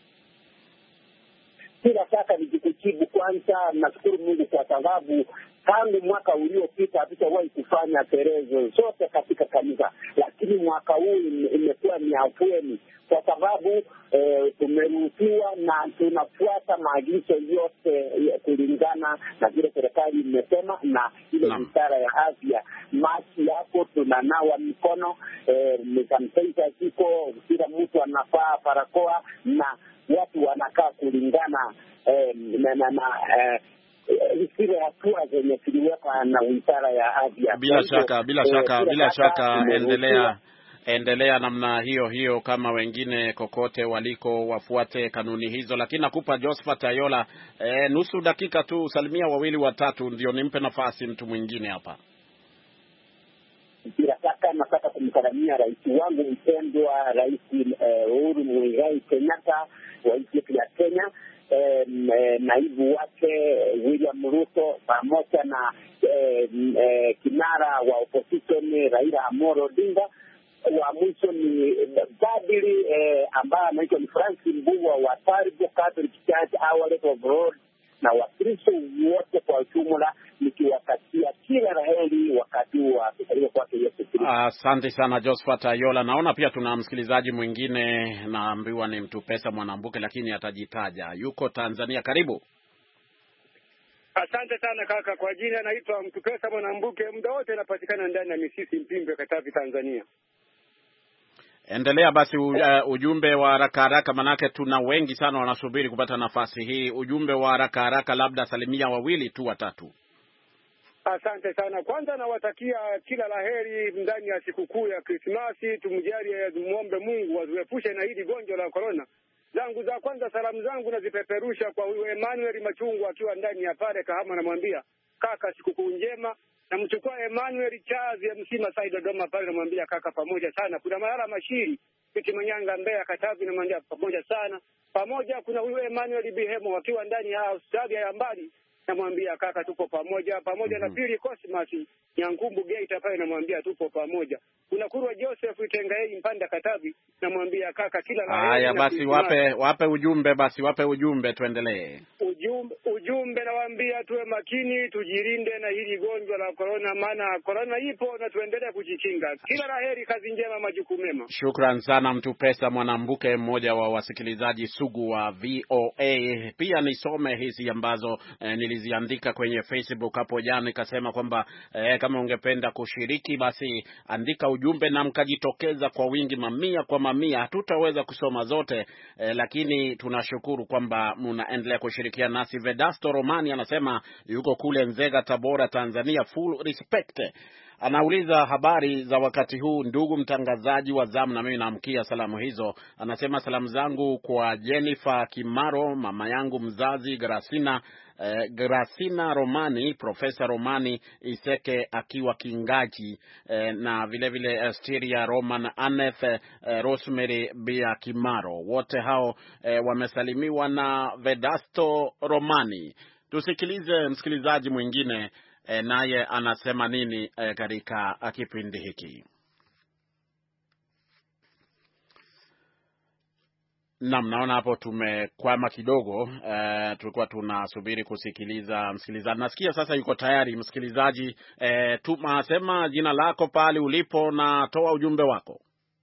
Bila shaka nikikujibu, kwanza nashukuru Mungu kwa sababu tangu mwaka uliopita hatujawahi kufanya sherehe zote katika kanisa, lakini lakini mwaka huu imekuwa ni afueni kwa sababu eh, tumeruhusiwa na tunafuata maagizo yote kulingana na vile serikali imesema na ile wizara ya afya. Maski yako, tunanawa mikono, eh, sanitizer ziko, kila mtu anafaa barakoa na watu wanakaa kulingana eh, na na, na eh, zile hatua zenye ziliwekwa na wizara ya afya. Bila shaka, bila shaka, eh, bila shaka endelea endelea namna hiyo hiyo kama wengine kokote waliko wafuate kanuni hizo, lakini nakupa Josephat Ayola e, nusu dakika tu, salimia wawili watatu ndio nimpe nafasi mtu mwingine hapa. Bila shaka nataka kumsalimia rais wangu mpendwa, Rais Uhuru uh, Muigai Kenyatta wa nchi ya Kenya, um, uh, naibu wake William Ruto pamoja na um, uh, kinara wa opposition Raila Amolo Odinga. Wa mwisho ni Badili eh, ambaye anaitwa ni Francis Mbugua wa Taribo Catholic Church Outlet of Road, na Wakristo wote kwa ujumla nikiwatakia kila laheri wakati wa kuzaliwa kwake Yesu Kristo. Asante uh, sana Josephat Ayola. Naona pia tuna msikilizaji mwingine, naambiwa ni mtu pesa Mwanambuke lakini atajitaja. Yuko Tanzania, karibu. Asante sana kaka, kwa jina naitwa mtu pesa Mwanambuke, muda wote napatikana ndani ya Misisi Mpimbe, Katavi, Tanzania. Endelea basi u, uh, ujumbe wa haraka haraka, manake tuna wengi sana wanasubiri kupata nafasi hii. Ujumbe wa haraka haraka, labda salimia wawili tu watatu. Asante sana. Kwanza nawatakia kila laheri ndani ya sikukuu ya Krismasi. Tumjalie, muombe Mungu azuepushe na hili gonjwa la corona. Zangu za kwanza, salamu zangu nazipeperusha kwa huyo Emmanuel Machungu akiwa ndani ya pale Kahama, namwambia kaka sikukuu njema. Namchukua Emmanuel Chazi M C Masai Dodoma pale, namwambia kaka pamoja sana. Kuna Malala Mashiri Piti Manyanga Mbeya Katavi, namwambia pamoja sana. Pamoja kuna huyo Emmanuel Bihemo akiwa ndani ya Australia ya mbali, namwambia kaka tupo pamoja. Pamoja mm-hmm. na Pili Cosmas Nyankumbu Geita pale, namwambia tupo pamoja. Kuna Kurwa Joseph Itengaei Mpanda Katavi, namwambia kaka kila la heri. Haya basi wape wape ujumbe basi wape ujumbe tuendelee. Ujumbe ujumbe nawaambia tuwe makini, tujilinde na hili gonjwa la corona, maana corona ipo na tuendelee kujikinga. Kila la heri, kazi njema, majukumu mema. Shukran sana mtu pesa Mwanambuke, mmoja wa wasikilizaji sugu wa V O A. Pia nisome hizi ambazo eh, niliziandika kwenye Facebook hapo jana, nikasema kwamba eh, kama ungependa kushiriki basi andika ujumbe na mkajitokeza kwa wingi, mamia kwa mamia. Hatutaweza kusoma zote eh, lakini tunashukuru kwamba mnaendelea kushirikiana nasi. Vedasto Romani anasema yuko kule Nzega, Tabora, Tanzania. Full respect. Anauliza habari za wakati huu ndugu mtangazaji wa zamu, na mimi naamkia salamu hizo. Anasema salamu zangu kwa Jennifer Kimaro, mama yangu mzazi Grasina eh, Grasina Romani, Profesa Romani Iseke akiwa Kingaji, eh, na vile vile Estiria Roman Aneth, eh, Rosemary Bia Kimaro. Wote hao eh, wamesalimiwa na Vedasto Romani. Tusikilize msikilizaji mwingine E, naye anasema nini e, katika kipindi hiki. Naam, naona hapo tumekwama kidogo. E, tulikuwa tunasubiri kusikiliza msikilizaji. Nasikia sasa yuko tayari msikilizaji. E, tumasema jina lako pale ulipo na toa ujumbe wako.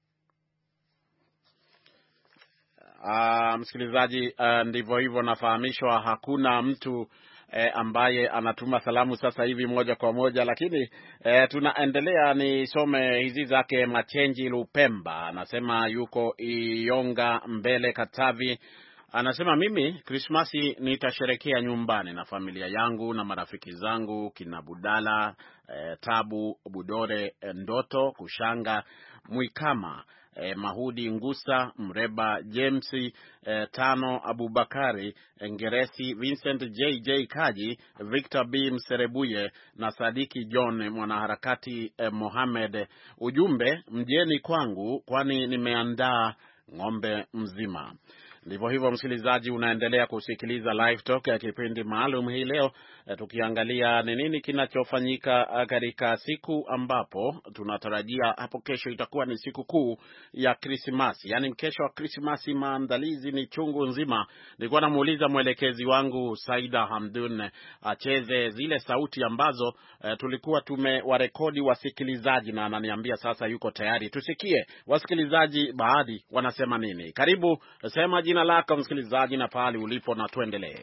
Ah, msikilizaji, uh, ndivyo hivyo nafahamishwa hakuna mtu E, ambaye anatuma salamu sasa hivi moja kwa moja, lakini e, tunaendelea. Nisome hizi zake. Machenji Lupemba anasema yuko Ionga Mbele, Katavi. Anasema mimi Krismasi nitasherekea nyumbani na familia yangu na marafiki zangu kina Budala, e, Tabu, Budore, Ndoto, Kushanga, Mwikama, Eh, Mahudi Ngusa, Mreba James, eh, Tano Abubakari, Ngeresi, Vincent J J Kaji, Victor B Mserebuye na Sadiki John mwanaharakati, eh, Mohamed. Ujumbe, mjeni kwangu kwani nimeandaa ng'ombe mzima. Ndivyo hivyo msikilizaji, unaendelea kusikiliza Live Talk ya kipindi maalum hii leo e, tukiangalia ni nini kinachofanyika katika siku ambapo tunatarajia hapo kesho itakuwa ni siku kuu ya Krismasi. Yaani kesho wa Krismasi maandalizi ni chungu nzima. Nilikuwa namuuliza mwelekezi wangu Saida Hamdun acheze zile sauti ambazo e, tulikuwa tumewarekodi wasikilizaji, na ananiambia sasa yuko tayari. Tusikie wasikilizaji baadhi wanasema nini. Karibu, sema jina lako msikilizaji na pahali ulipo na tuendelee.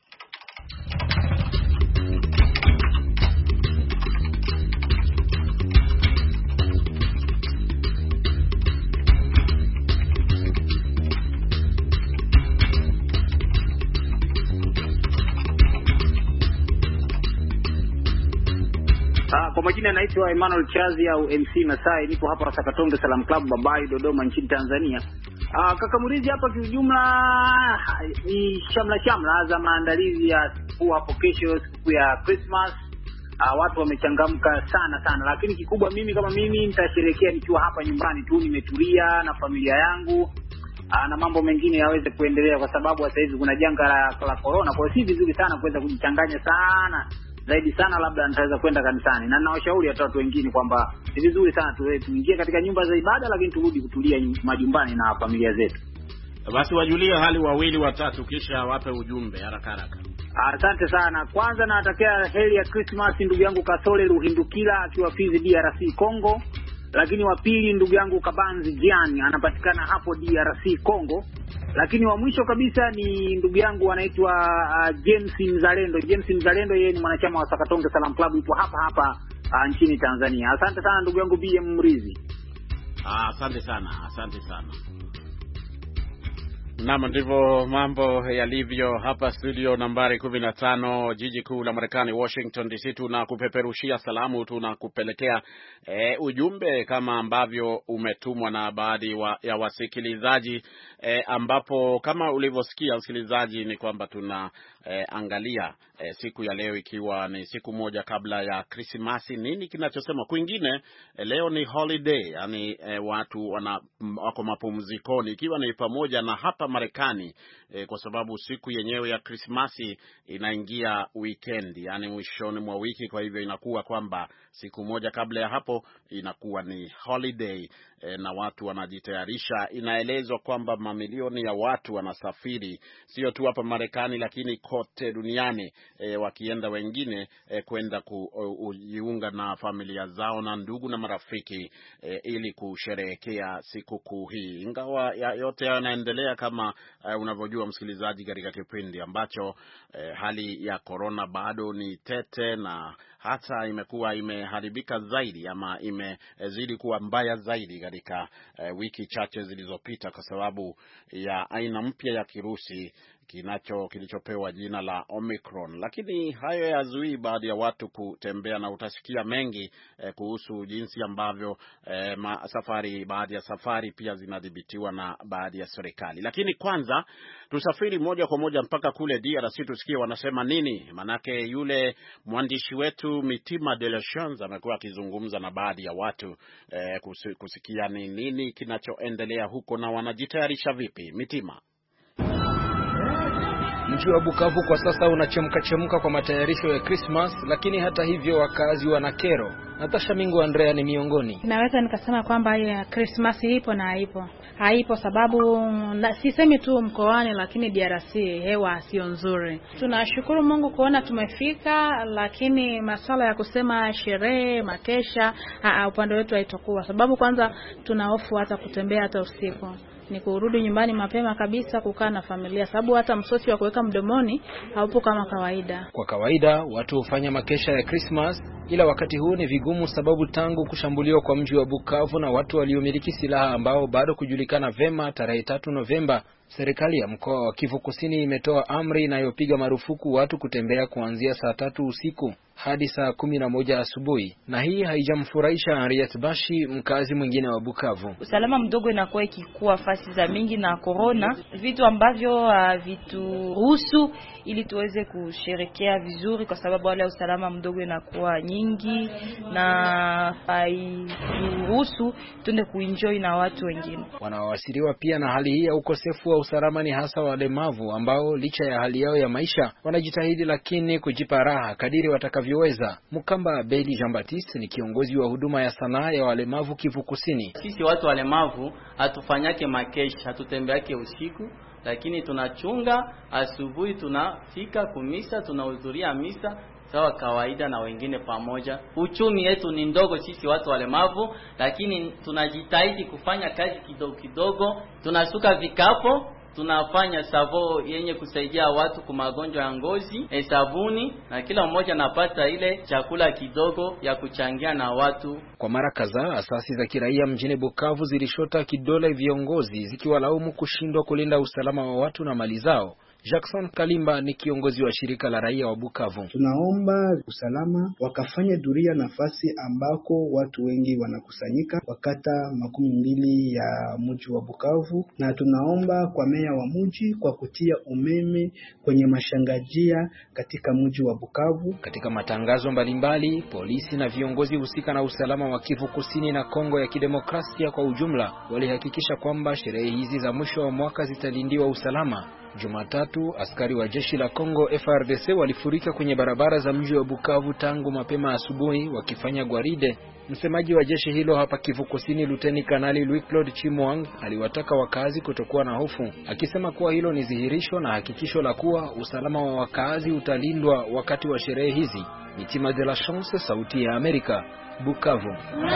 Kwa majina naitwa Emmanuel Chazi au M C Masai, nipo hapa Sakatonge Salam Club Babai Dodoma nchini Tanzania. Ah, kaka Murizi, hapa kiujumla ni shamla shamla za maandalizi ya siku hapo kesho, siku ya Christmas. Ah, watu wamechangamka sana sana, lakini kikubwa mimi kama mimi nitasherehekea nikiwa hapa nyumbani tu, nimetulia na familia yangu. Aa, na mambo mengine yaweze kuendelea kwa sababu sasa hivi kuna janga la, la corona. Kwa hiyo si vizuri sana kuweza kujichanganya sana. Zaidi sana labda nitaweza kwenda kanisani, na ninawashauri hata watu wengine kwamba ni vizuri sana tuingie katika nyumba za ibada, lakini turudi kutulia majumbani na familia zetu. Basi wajulie hali wawili watatu kisha wape ujumbe haraka haraka. Asante sana. Kwanza nawatakia heri ya Christmas ndugu yangu Kasole Ruhindukila akiwa Fizi D R C Congo. Lakini wa pili ndugu yangu Kabanzi Jiani anapatikana hapo D R C Congo. Lakini wa mwisho kabisa ni ndugu yangu anaitwa uh, James Mzalendo. James Mzalendo yeye ni mwanachama wa Sakatonge Salam Club, yupo hapa hapa uh, nchini Tanzania. Asante sana ndugu yangu B M Mrizi. Ah, asante sana, asante sana. Naam, ndivyo mambo yalivyo hapa studio nambari kumi na tano jiji kuu la Marekani Washington D C. Tunakupeperushia salamu, tunakupelekea e, ujumbe kama ambavyo umetumwa na baadhi wa, ya wasikilizaji e, ambapo kama ulivyosikia msikilizaji ni kwamba tuna e, angalia e, siku ya leo ikiwa ni siku moja kabla ya Krismasi. Nini kinachosema kwingine e, leo ni holiday, yani e, watu wana wako mapumzikoni, ikiwa ni pamoja na hapa Marekani e, kwa sababu siku yenyewe ya Krismasi inaingia weekend, yani mwishoni mwa wiki. Kwa hivyo inakuwa kwamba siku moja kabla ya hapo inakuwa ni holiday e, na watu wanajitayarisha. Inaelezwa kwamba mamilioni ya watu wanasafiri sio tu hapa Marekani lakini kote duniani e, wakienda wengine e, kwenda kujiunga na familia zao na ndugu na marafiki e, ili kusherehekea siku kuu hii. Ingawa ya yote yanaendelea kama uh, unavyojua msikilizaji, katika kipindi ambacho uh, hali ya corona bado ni tete na hata imekuwa imeharibika zaidi ama imezidi kuwa mbaya zaidi katika uh, wiki chache zilizopita kwa sababu ya aina mpya ya kirusi kinacho kilichopewa jina la Omicron. Lakini hayo yazui baadhi ya watu kutembea, na utasikia mengi eh, kuhusu jinsi ambavyo eh, ma, safari baadhi ya safari pia zinadhibitiwa na baadhi ya serikali. Lakini kwanza tusafiri moja kwa moja mpaka kule D R C tusikie wanasema nini, manake yule mwandishi wetu Mitima de la Chance amekuwa akizungumza na baadhi ya watu eh, kusikia ni nini kinachoendelea huko na wanajitayarisha vipi. Mitima. Mji wa Bukavu kwa sasa unachemka chemka kwa matayarisho ya Christmas, lakini hata hivyo wakazi wana kero. Natasha Mingu Andrea ni miongoni. Naweza nikasema kwamba ya Christmas ipo na haipo. Haipo sababu na, sisemi tu mkoani lakini D R C hewa sio nzuri. Tunashukuru Mungu kuona tumefika, lakini masuala ya kusema sherehe, makesha, upande wetu haitakuwa. Sababu kwanza tuna hofu hata kutembea hata usiku. Ni kurudi nyumbani mapema kabisa kukaa na familia, sababu hata msosi wa kuweka mdomoni haupo kama kawaida. Kwa kawaida watu hufanya makesha ya Christmas, ila wakati huu ni vigumu sababu tangu kushambuliwa kwa mji wa Bukavu na watu waliomiliki silaha ambao bado kujulikana vema tarehe tatu Novemba, serikali ya mkoa wa Kivu Kusini imetoa amri inayopiga marufuku watu kutembea kuanzia saa tatu usiku. hadi saa kumi na moja asubuhi, na hii haijamfurahisha Henriette Bashi, mkazi mwingine wa Bukavu. Usalama mdogo inakuwa ikikuwa fasi za mingi na corona, vitu ambavyo uh, vituruhusu ili tuweze kusherekea vizuri, kwa sababu wale usalama mdogo inakuwa nyingi na hairuhusu tunde kuenjoy na watu wengine. Wanaowasiliwa pia na hali hii ya ukosefu wa usalama ni hasa walemavu ambao licha ya hali yao ya maisha wanajitahidi lakini kujipa raha kadiri watakavyoweza. Mukamba Beli Jean Baptiste ni kiongozi wa huduma ya sanaa ya walemavu Kivu Kusini. Sisi watu walemavu hatufanyake makesha, hatutembeake usiku, lakini tunachunga asubuhi, tunafika kumisa, tunahudhuria misa sawa kawaida na wengine pamoja. Uchumi yetu ni ndogo sisi watu walemavu, lakini tunajitahidi kufanya kazi kidogo kidogo. Tunasuka vikapo, tunafanya savo yenye kusaidia watu kwa magonjwa ya ngozi, e sabuni, na kila mmoja napata ile chakula kidogo ya kuchangia na watu. Kwa mara kadhaa asasi za kiraia mjini Bukavu zilishota kidole viongozi zikiwalaumu kushindwa kulinda usalama wa watu na mali zao. Jackson Kalimba ni kiongozi wa shirika la raia wa Bukavu. Tunaomba usalama wakafanya duria nafasi ambako watu wengi wanakusanyika wakata makumi mbili ya mji wa Bukavu, na tunaomba kwa meya wa mji kwa kutia umeme kwenye mashangajia katika mji wa Bukavu. Katika matangazo mbalimbali, polisi na viongozi husika na usalama wa Kivu Kusini na Kongo ya Kidemokrasia kwa ujumla walihakikisha kwamba sherehe hizi za mwisho wa mwaka zitalindiwa usalama. Jumatatu, askari wa jeshi la Kongo F R D C walifurika kwenye barabara za mji wa Bukavu tangu mapema asubuhi wakifanya gwaride. Msemaji wa jeshi hilo hapa Kivu Kusini, Luteni Kanali Louis Claude Chimwang, aliwataka wakazi kutokuwa na hofu, akisema kuwa hilo ni dhihirisho na hakikisho la kuwa usalama wa wakazi utalindwa wakati wa sherehe hizi. Mitima de la Chance, Sauti ya Amerika, Bukavu.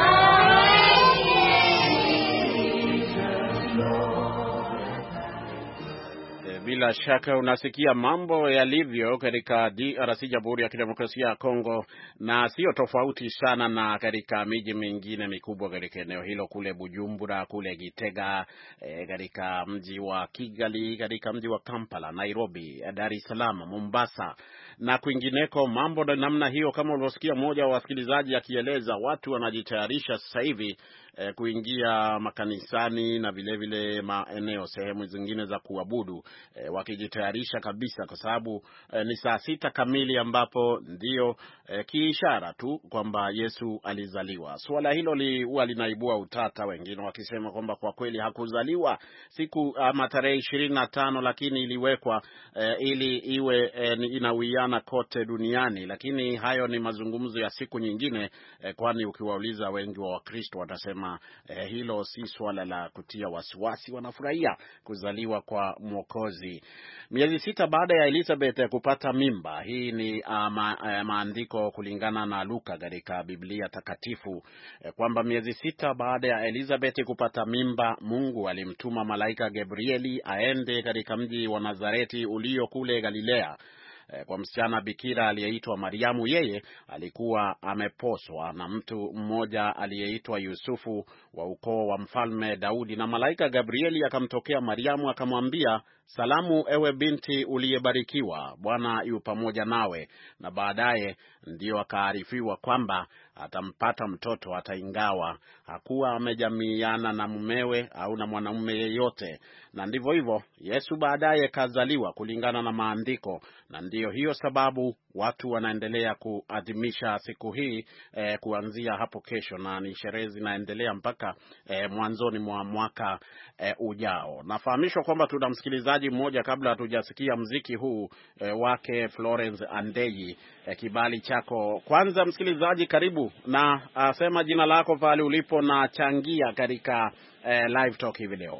Bila shaka unasikia mambo yalivyo katika D R C, Jamhuri ya Kidemokrasia ya Kongo, na sio tofauti sana na katika miji mingine mikubwa katika eneo hilo, kule Bujumbura, kule Gitega, e, katika mji wa Kigali, katika mji wa Kampala, Nairobi, Dar es Salaam, Mombasa na kwingineko. Mambo na namna hiyo, kama ulivyosikia mmoja wa wasikilizaji akieleza, watu wanajitayarisha sasa hivi E, kuingia makanisani na vile vile maeneo sehemu zingine za kuabudu, e, wakijitayarisha kabisa kwa sababu e, ni saa sita kamili ambapo ndio e, kiishara tu kwamba Yesu alizaliwa. Swala hilo li, huwa linaibua utata, wengine wakisema kwamba kwa kweli hakuzaliwa siku ama tarehe ishirini na tano, lakini iliwekwa e, ili iwe e, inawiana kote duniani, lakini hayo ni mazungumzo ya siku nyingine, e, kwani ukiwauliza wengi wa Wakristo watasema Eh, hilo si swala la kutia wasiwasi, wanafurahia kuzaliwa kwa Mwokozi. Miezi sita baada ya Elizabeth kupata mimba, hii ni uh, ma, uh, maandiko kulingana na Luka katika Biblia takatifu, eh, kwamba miezi sita baada ya Elizabeth kupata mimba, Mungu alimtuma malaika Gabrieli aende katika mji wa Nazareti ulio kule Galilea kwa msichana bikira aliyeitwa Mariamu. Yeye alikuwa ameposwa na mtu mmoja aliyeitwa Yusufu wa ukoo wa mfalme Daudi, na malaika Gabrieli akamtokea Mariamu akamwambia, salamu ewe binti uliyebarikiwa, Bwana yu pamoja nawe. Na baadaye ndio akaarifiwa kwamba atampata mtoto hata ingawa hakuwa amejamiiana na mumewe au na mwanamume yeyote. Na ndivyo hivyo Yesu baadaye kazaliwa kulingana na maandiko, na ndiyo hiyo sababu watu wanaendelea kuadhimisha siku hii eh, kuanzia hapo kesho, na ni sherehe zinaendelea mpaka eh, mwanzoni mwa mwaka eh, ujao. Nafahamishwa kwamba tuna msikilizaji mmoja, kabla hatujasikia mziki huu eh, wake Florence Andeyi. Eh, kibali chako kwanza, msikilizaji, karibu na asema uh, jina lako, pale ulipo na changia katika eh, live talk hivi leo.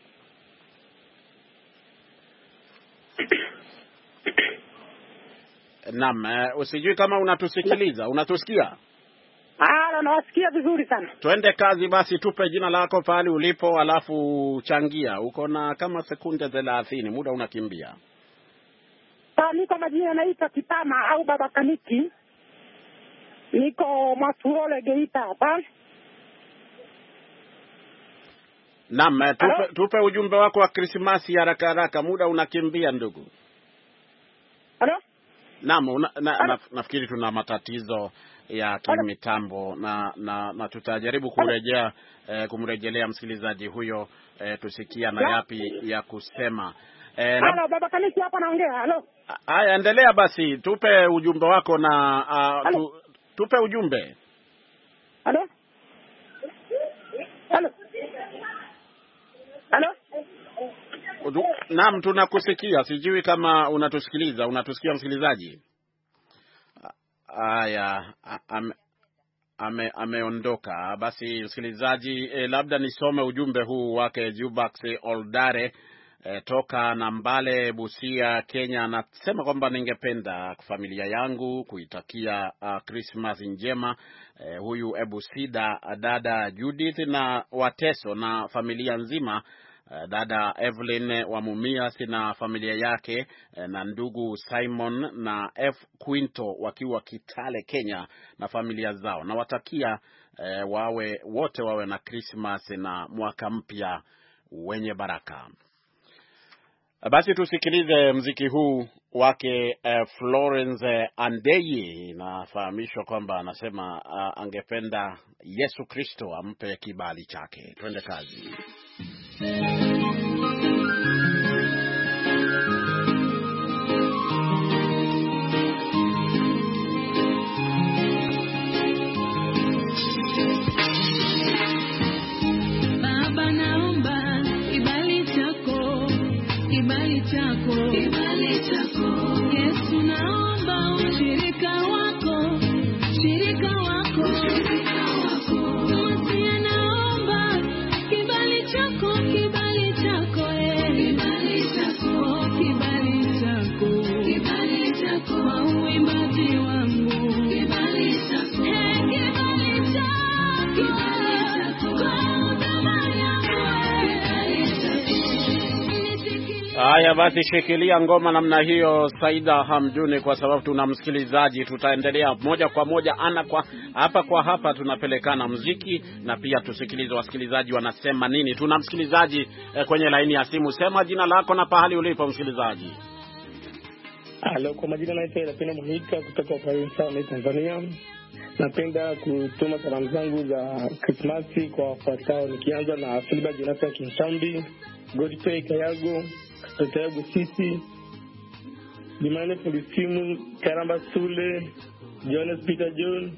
Naam, uh, usijui kama unatusikiliza, unatusikia? Ah, nawasikia vizuri sana. Twende kazi basi, tupe jina lako, pale ulipo, alafu changia. Uko na kama sekunde thelathini, muda unakimbia. Ah, niko majina naitwa Kitama au Baba Kaniki. Niko Masuole Geita hapa. Naam, tupe, tupe ujumbe wako wa Krismasi haraka haraka, muda unakimbia ndugu. Halo? Naam, na, na, nafikiri tuna matatizo ya kimitambo na na, na tutajaribu kurejea eh, kumrejelea msikilizaji huyo eh, tusikia na yapi ya kusema. Eh, Halo, na... baba kanisi hapa naongea. Halo. Haya, endelea basi, tupe ujumbe wako na uh, tu, tupe ujumbe. Halo. Halo. Halo. Naam, tunakusikia. Sijui kama unatusikiliza. Unatusikia msikilizaji? Haya, ame, ame, ameondoka. Basi msikilizaji, eh, labda nisome ujumbe huu wake Jubax Oldare eh, toka Nambale, Busia, Kenya. Anasema kwamba ningependa familia yangu kuitakia uh, Christmas njema. Eh, huyu Ebusida, dada Judith na Wateso na familia nzima, dada Evelyn wa Mumias na familia yake, na ndugu Simon na F Quinto wakiwa Kitale, Kenya na familia zao. Na watakia eh, wawe wote wawe na Christmas na mwaka mpya wenye baraka. Basi tusikilize mziki huu wake eh, Florence Andeyi. Nafahamishwa kwamba anasema uh, angependa Yesu Kristo ampe kibali chake. Twende kazi. Baba, naomba kibali chako, kibali chako, kibali chako. Yesu, naomba ushirika wako, shirika wako, shirika wako. Masia, naomba kibali chako, kibali chako, eh. Kibali chako, kibali chako, kibali chako. Kwa uimbaji wangu, kibali chako, eh, kibali chako, kibali chako. Kwa huduma yangu, kibali chako. Haya basi, shikilia ngoma namna hiyo Saida Hamduni, kwa sababu tuna msikilizaji. Tutaendelea moja kwa moja ana kwa hapa kwa hapa, tunapelekana muziki na pia tusikilize wasikilizaji wanasema nini. Tuna msikilizaji eh, kwenye laini ya simu. Sema jina lako na pahali ulipo msikilizaji. Halo, kwa majina naitwa Elapenda Muhika kutoka Paris, Tanzania. Napenda kutuma salamu zangu za Christmas kwa wafuatao, nikianza na Philbert Jonathan Kinshambi, Godfrey Kayago, Totayago Sisi, Jimane Fulisimu, Karamba Sule, Jonas Peter John.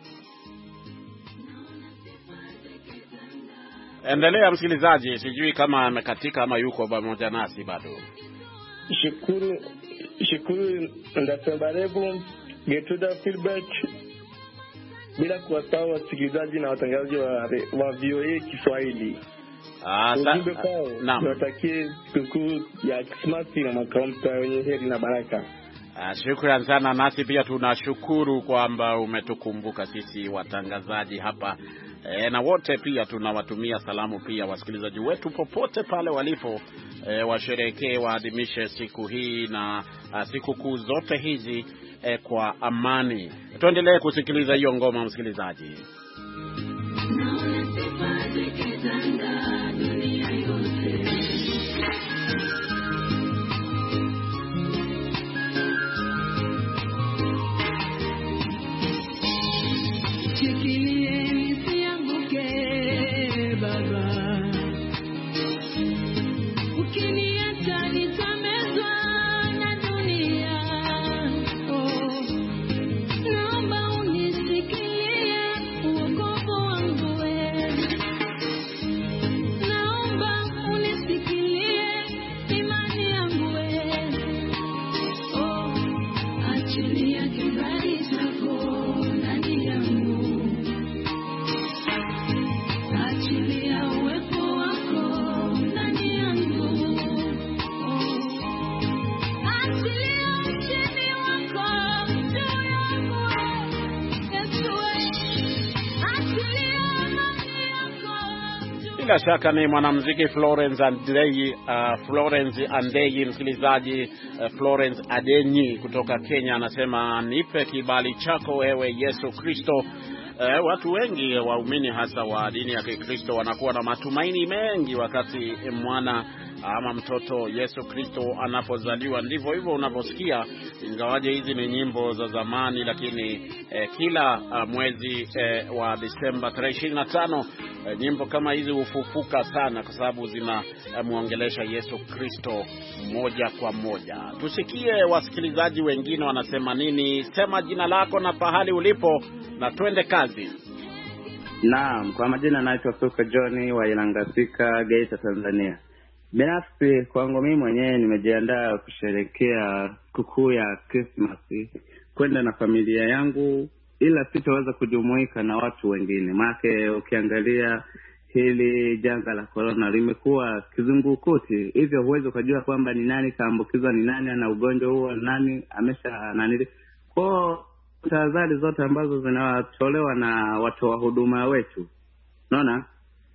Endelea msikilizaji, sijui kama amekatika ama yuko pamoja nasi bado. Shukuru Shukuru Ndasembarebo, Getuda Philbert, bila kuwasahau wasikilizaji na watangazaji wa, wa V O A Kiswahili. Ah, naam. Tunatakie sikukuu ya Christmas na mwaka mpya wenye heri na baraka. Ah, shukrani sana. Nasi pia tunashukuru kwamba umetukumbuka sisi watangazaji hapa. E, na wote pia tunawatumia salamu pia wasikilizaji wetu popote pale walipo, e, washerekee waadhimishe siku hii na sikukuu zote hizi e, kwa amani. Tuendelee kusikiliza hiyo ngoma msikilizaji. Bila shaka ni mwanamuziki Florence Andeyi, uh, Florence Andeyi msikilizaji, uh, Florence Adenyi kutoka Kenya anasema nipe kibali chako wewe Yesu Kristo. Uh, watu wengi waumini hasa wa dini ya Kikristo wanakuwa na matumaini mengi wakati mwana ama mtoto Yesu Kristo anapozaliwa. Ndivyo hivyo unavyosikia, ingawaje hizi ni nyimbo za zamani, lakini eh, kila uh, mwezi eh, wa Disemba tarehe ishirini na tano eh, nyimbo kama hizi hufufuka sana, kwa sababu zinamuongelesha eh, Yesu Kristo moja kwa moja. Tusikie wasikilizaji wengine wanasema nini. Sema jina lako na pahali ulipo na twende kazi. Naam, kwa majina naitwa Suka Johnny wa Ilangasika, Geita, Tanzania. Binafsi kwangu mimi mwenyewe nimejiandaa kusherehekea sikukuu ya Christmas kwenda na familia yangu, ila sitaweza kujumuika na watu wengine. Maana ukiangalia hili janga la corona limekuwa kizungukuti, hivyo huwezi kujua kwamba ni nani kaambukizwa, ni nani ana ugonjwa huo, nani amesha nani. Kwa tahadhari zote ambazo zinatolewa na watu wa huduma wetu, unaona,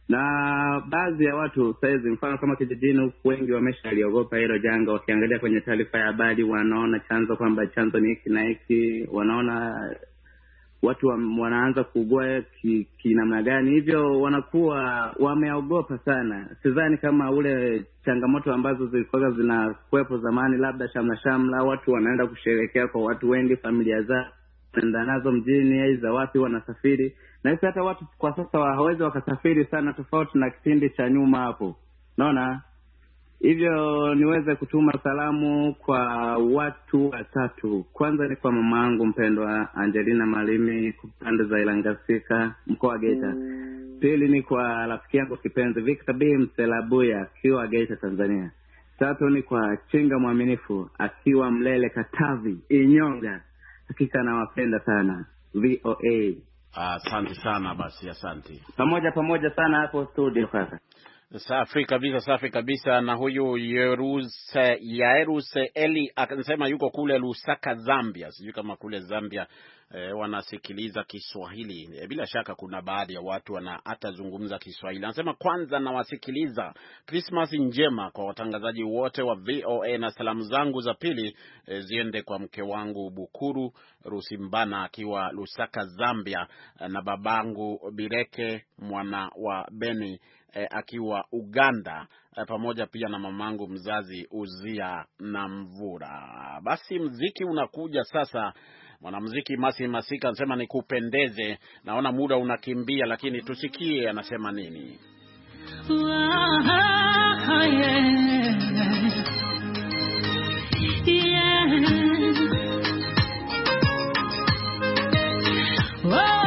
na baadhi ya watu saizi mfano kama kijijini huku wengi wameshaliogopa hilo janga. Wakiangalia kwenye taarifa ya habari wanaona chanzo kwamba chanzo ni hiki na hiki, wanaona watu wa, wanaanza kuugua kinamna gani, hivyo wanakuwa wameogopa sana. Sidhani kama ule changamoto ambazo zilikuwa zinakuwepo zamani, labda shamla shamla watu wanaenda kusherehekea kwa watu wengi, familia zao wanaenda nazo mjini aidha wapi wanasafiri. Na hivyo hata watu kwa sasa hawawezi wakasafiri sana, tofauti na kipindi cha nyuma hapo, unaona. Hivyo niweze kutuma salamu kwa watu watatu. Kwanza ni kwa mama yangu mpendwa Angelina Malimi kupande za Ilangasika, mkoa wa Geita. Pili ni kwa rafiki yangu kipenzi Victor B Mselabuya akiwa Geita, Tanzania. Tatu ni kwa Chinga Mwaminifu akiwa Mlele Katavi, Inyonga. Hakika nawapenda sana V O A. Asante uh, sana basi, asante. Pamoja pamoja sana hapo studio kaka. Safi kabisa, safi kabisa. Na huyu Yeruse Yairuse Eli akasema yuko kule Lusaka, Zambia. Sijui kama kule Zambia e, wanasikiliza Kiswahili. E, bila shaka kuna baadhi ya watu wana hata zungumza Kiswahili. Anasema kwanza na wasikiliza, Christmas njema kwa watangazaji wote wa V O A, na salamu zangu za pili e, ziende kwa mke wangu Bukuru Rusimbana akiwa Lusaka, Zambia, na babangu Bireke mwana wa Beni E, akiwa Uganda, e, pamoja pia na mamangu mzazi Uzia na Mvura. Basi mziki unakuja sasa. Mwanamuziki Masi Masika anasema nikupendeze. Naona muda unakimbia, lakini tusikie anasema nini. Oh, yeah. Yeah. Oh.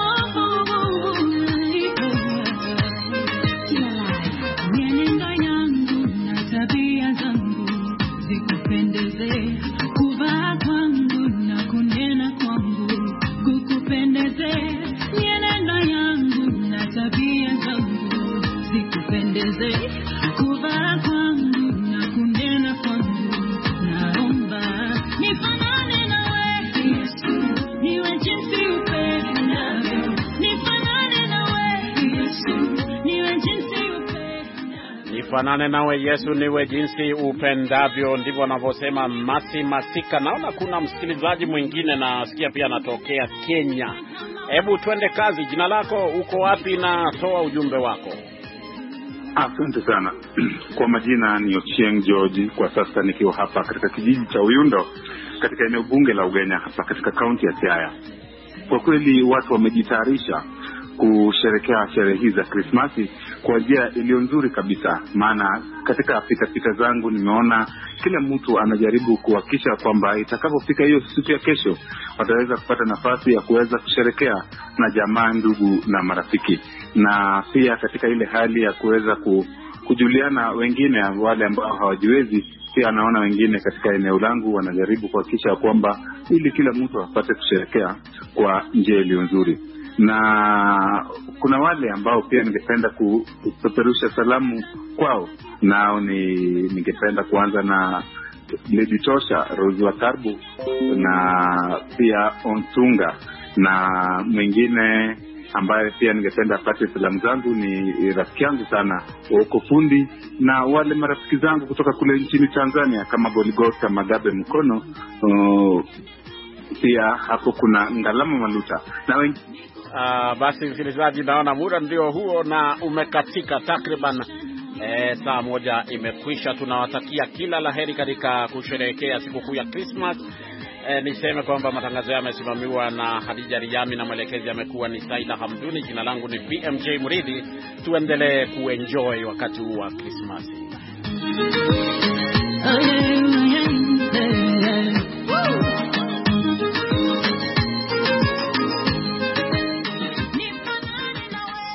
Fanane nawe Yesu niwe jinsi upendavyo, ndivyo anavyosema Masi Masika. Naona kuna msikilizaji mwingine na sikia pia anatokea Kenya. Hebu twende kazi. Jina lako, uko wapi na toa ujumbe wako? Asante sana. Kwa majina ni Ochieng George, kwa sasa nikiwa hapa katika kijiji cha Uyundo katika eneo bunge la Ugenya hapa katika kaunti ya Siaya. Kwa kweli watu wamejitayarisha kusherehekea sherehe hizi za Krismasi kwa njia iliyo nzuri kabisa, maana katika pita pita zangu nimeona kila mtu anajaribu kuhakikisha kwamba itakapofika hiyo siku ya kesho wataweza kupata nafasi ya kuweza kusherehekea na jamaa, ndugu na marafiki, na pia katika ile hali ya kuweza kujuliana wengine wale ambao hawajiwezi. Pia naona wengine katika eneo langu wanajaribu kuhakikisha kwamba ili kila mtu apate kusherehekea kwa njia iliyo nzuri. Na kuna wale ambao pia ningependa kupeperusha salamu kwao, nao ni ningependa kuanza na Lady Tosha Rose wa Tarbu, na pia Ontunga, na mwingine ambaye pia ningependa apate salamu zangu ni rafiki yangu sana Oko Fundi, na wale marafiki zangu kutoka kule nchini Tanzania kama Goligota Magabe Mkono. Uh, pia hapo kuna Ngalama Maluta na wengi. Uh, basi msikilizaji, naona muda ndio huo na umekatika takriban E, saa moja imekwisha. Tunawatakia kila laheri katika kusherehekea sikukuu ya Christmas. E, niseme kwamba matangazo yamesimamiwa na Hadija Riyami na mwelekezi amekuwa ni Saida Hamduni. Jina langu ni B M J Muridhi. Tuendelee kuenjoy wakati huu wa Christmas.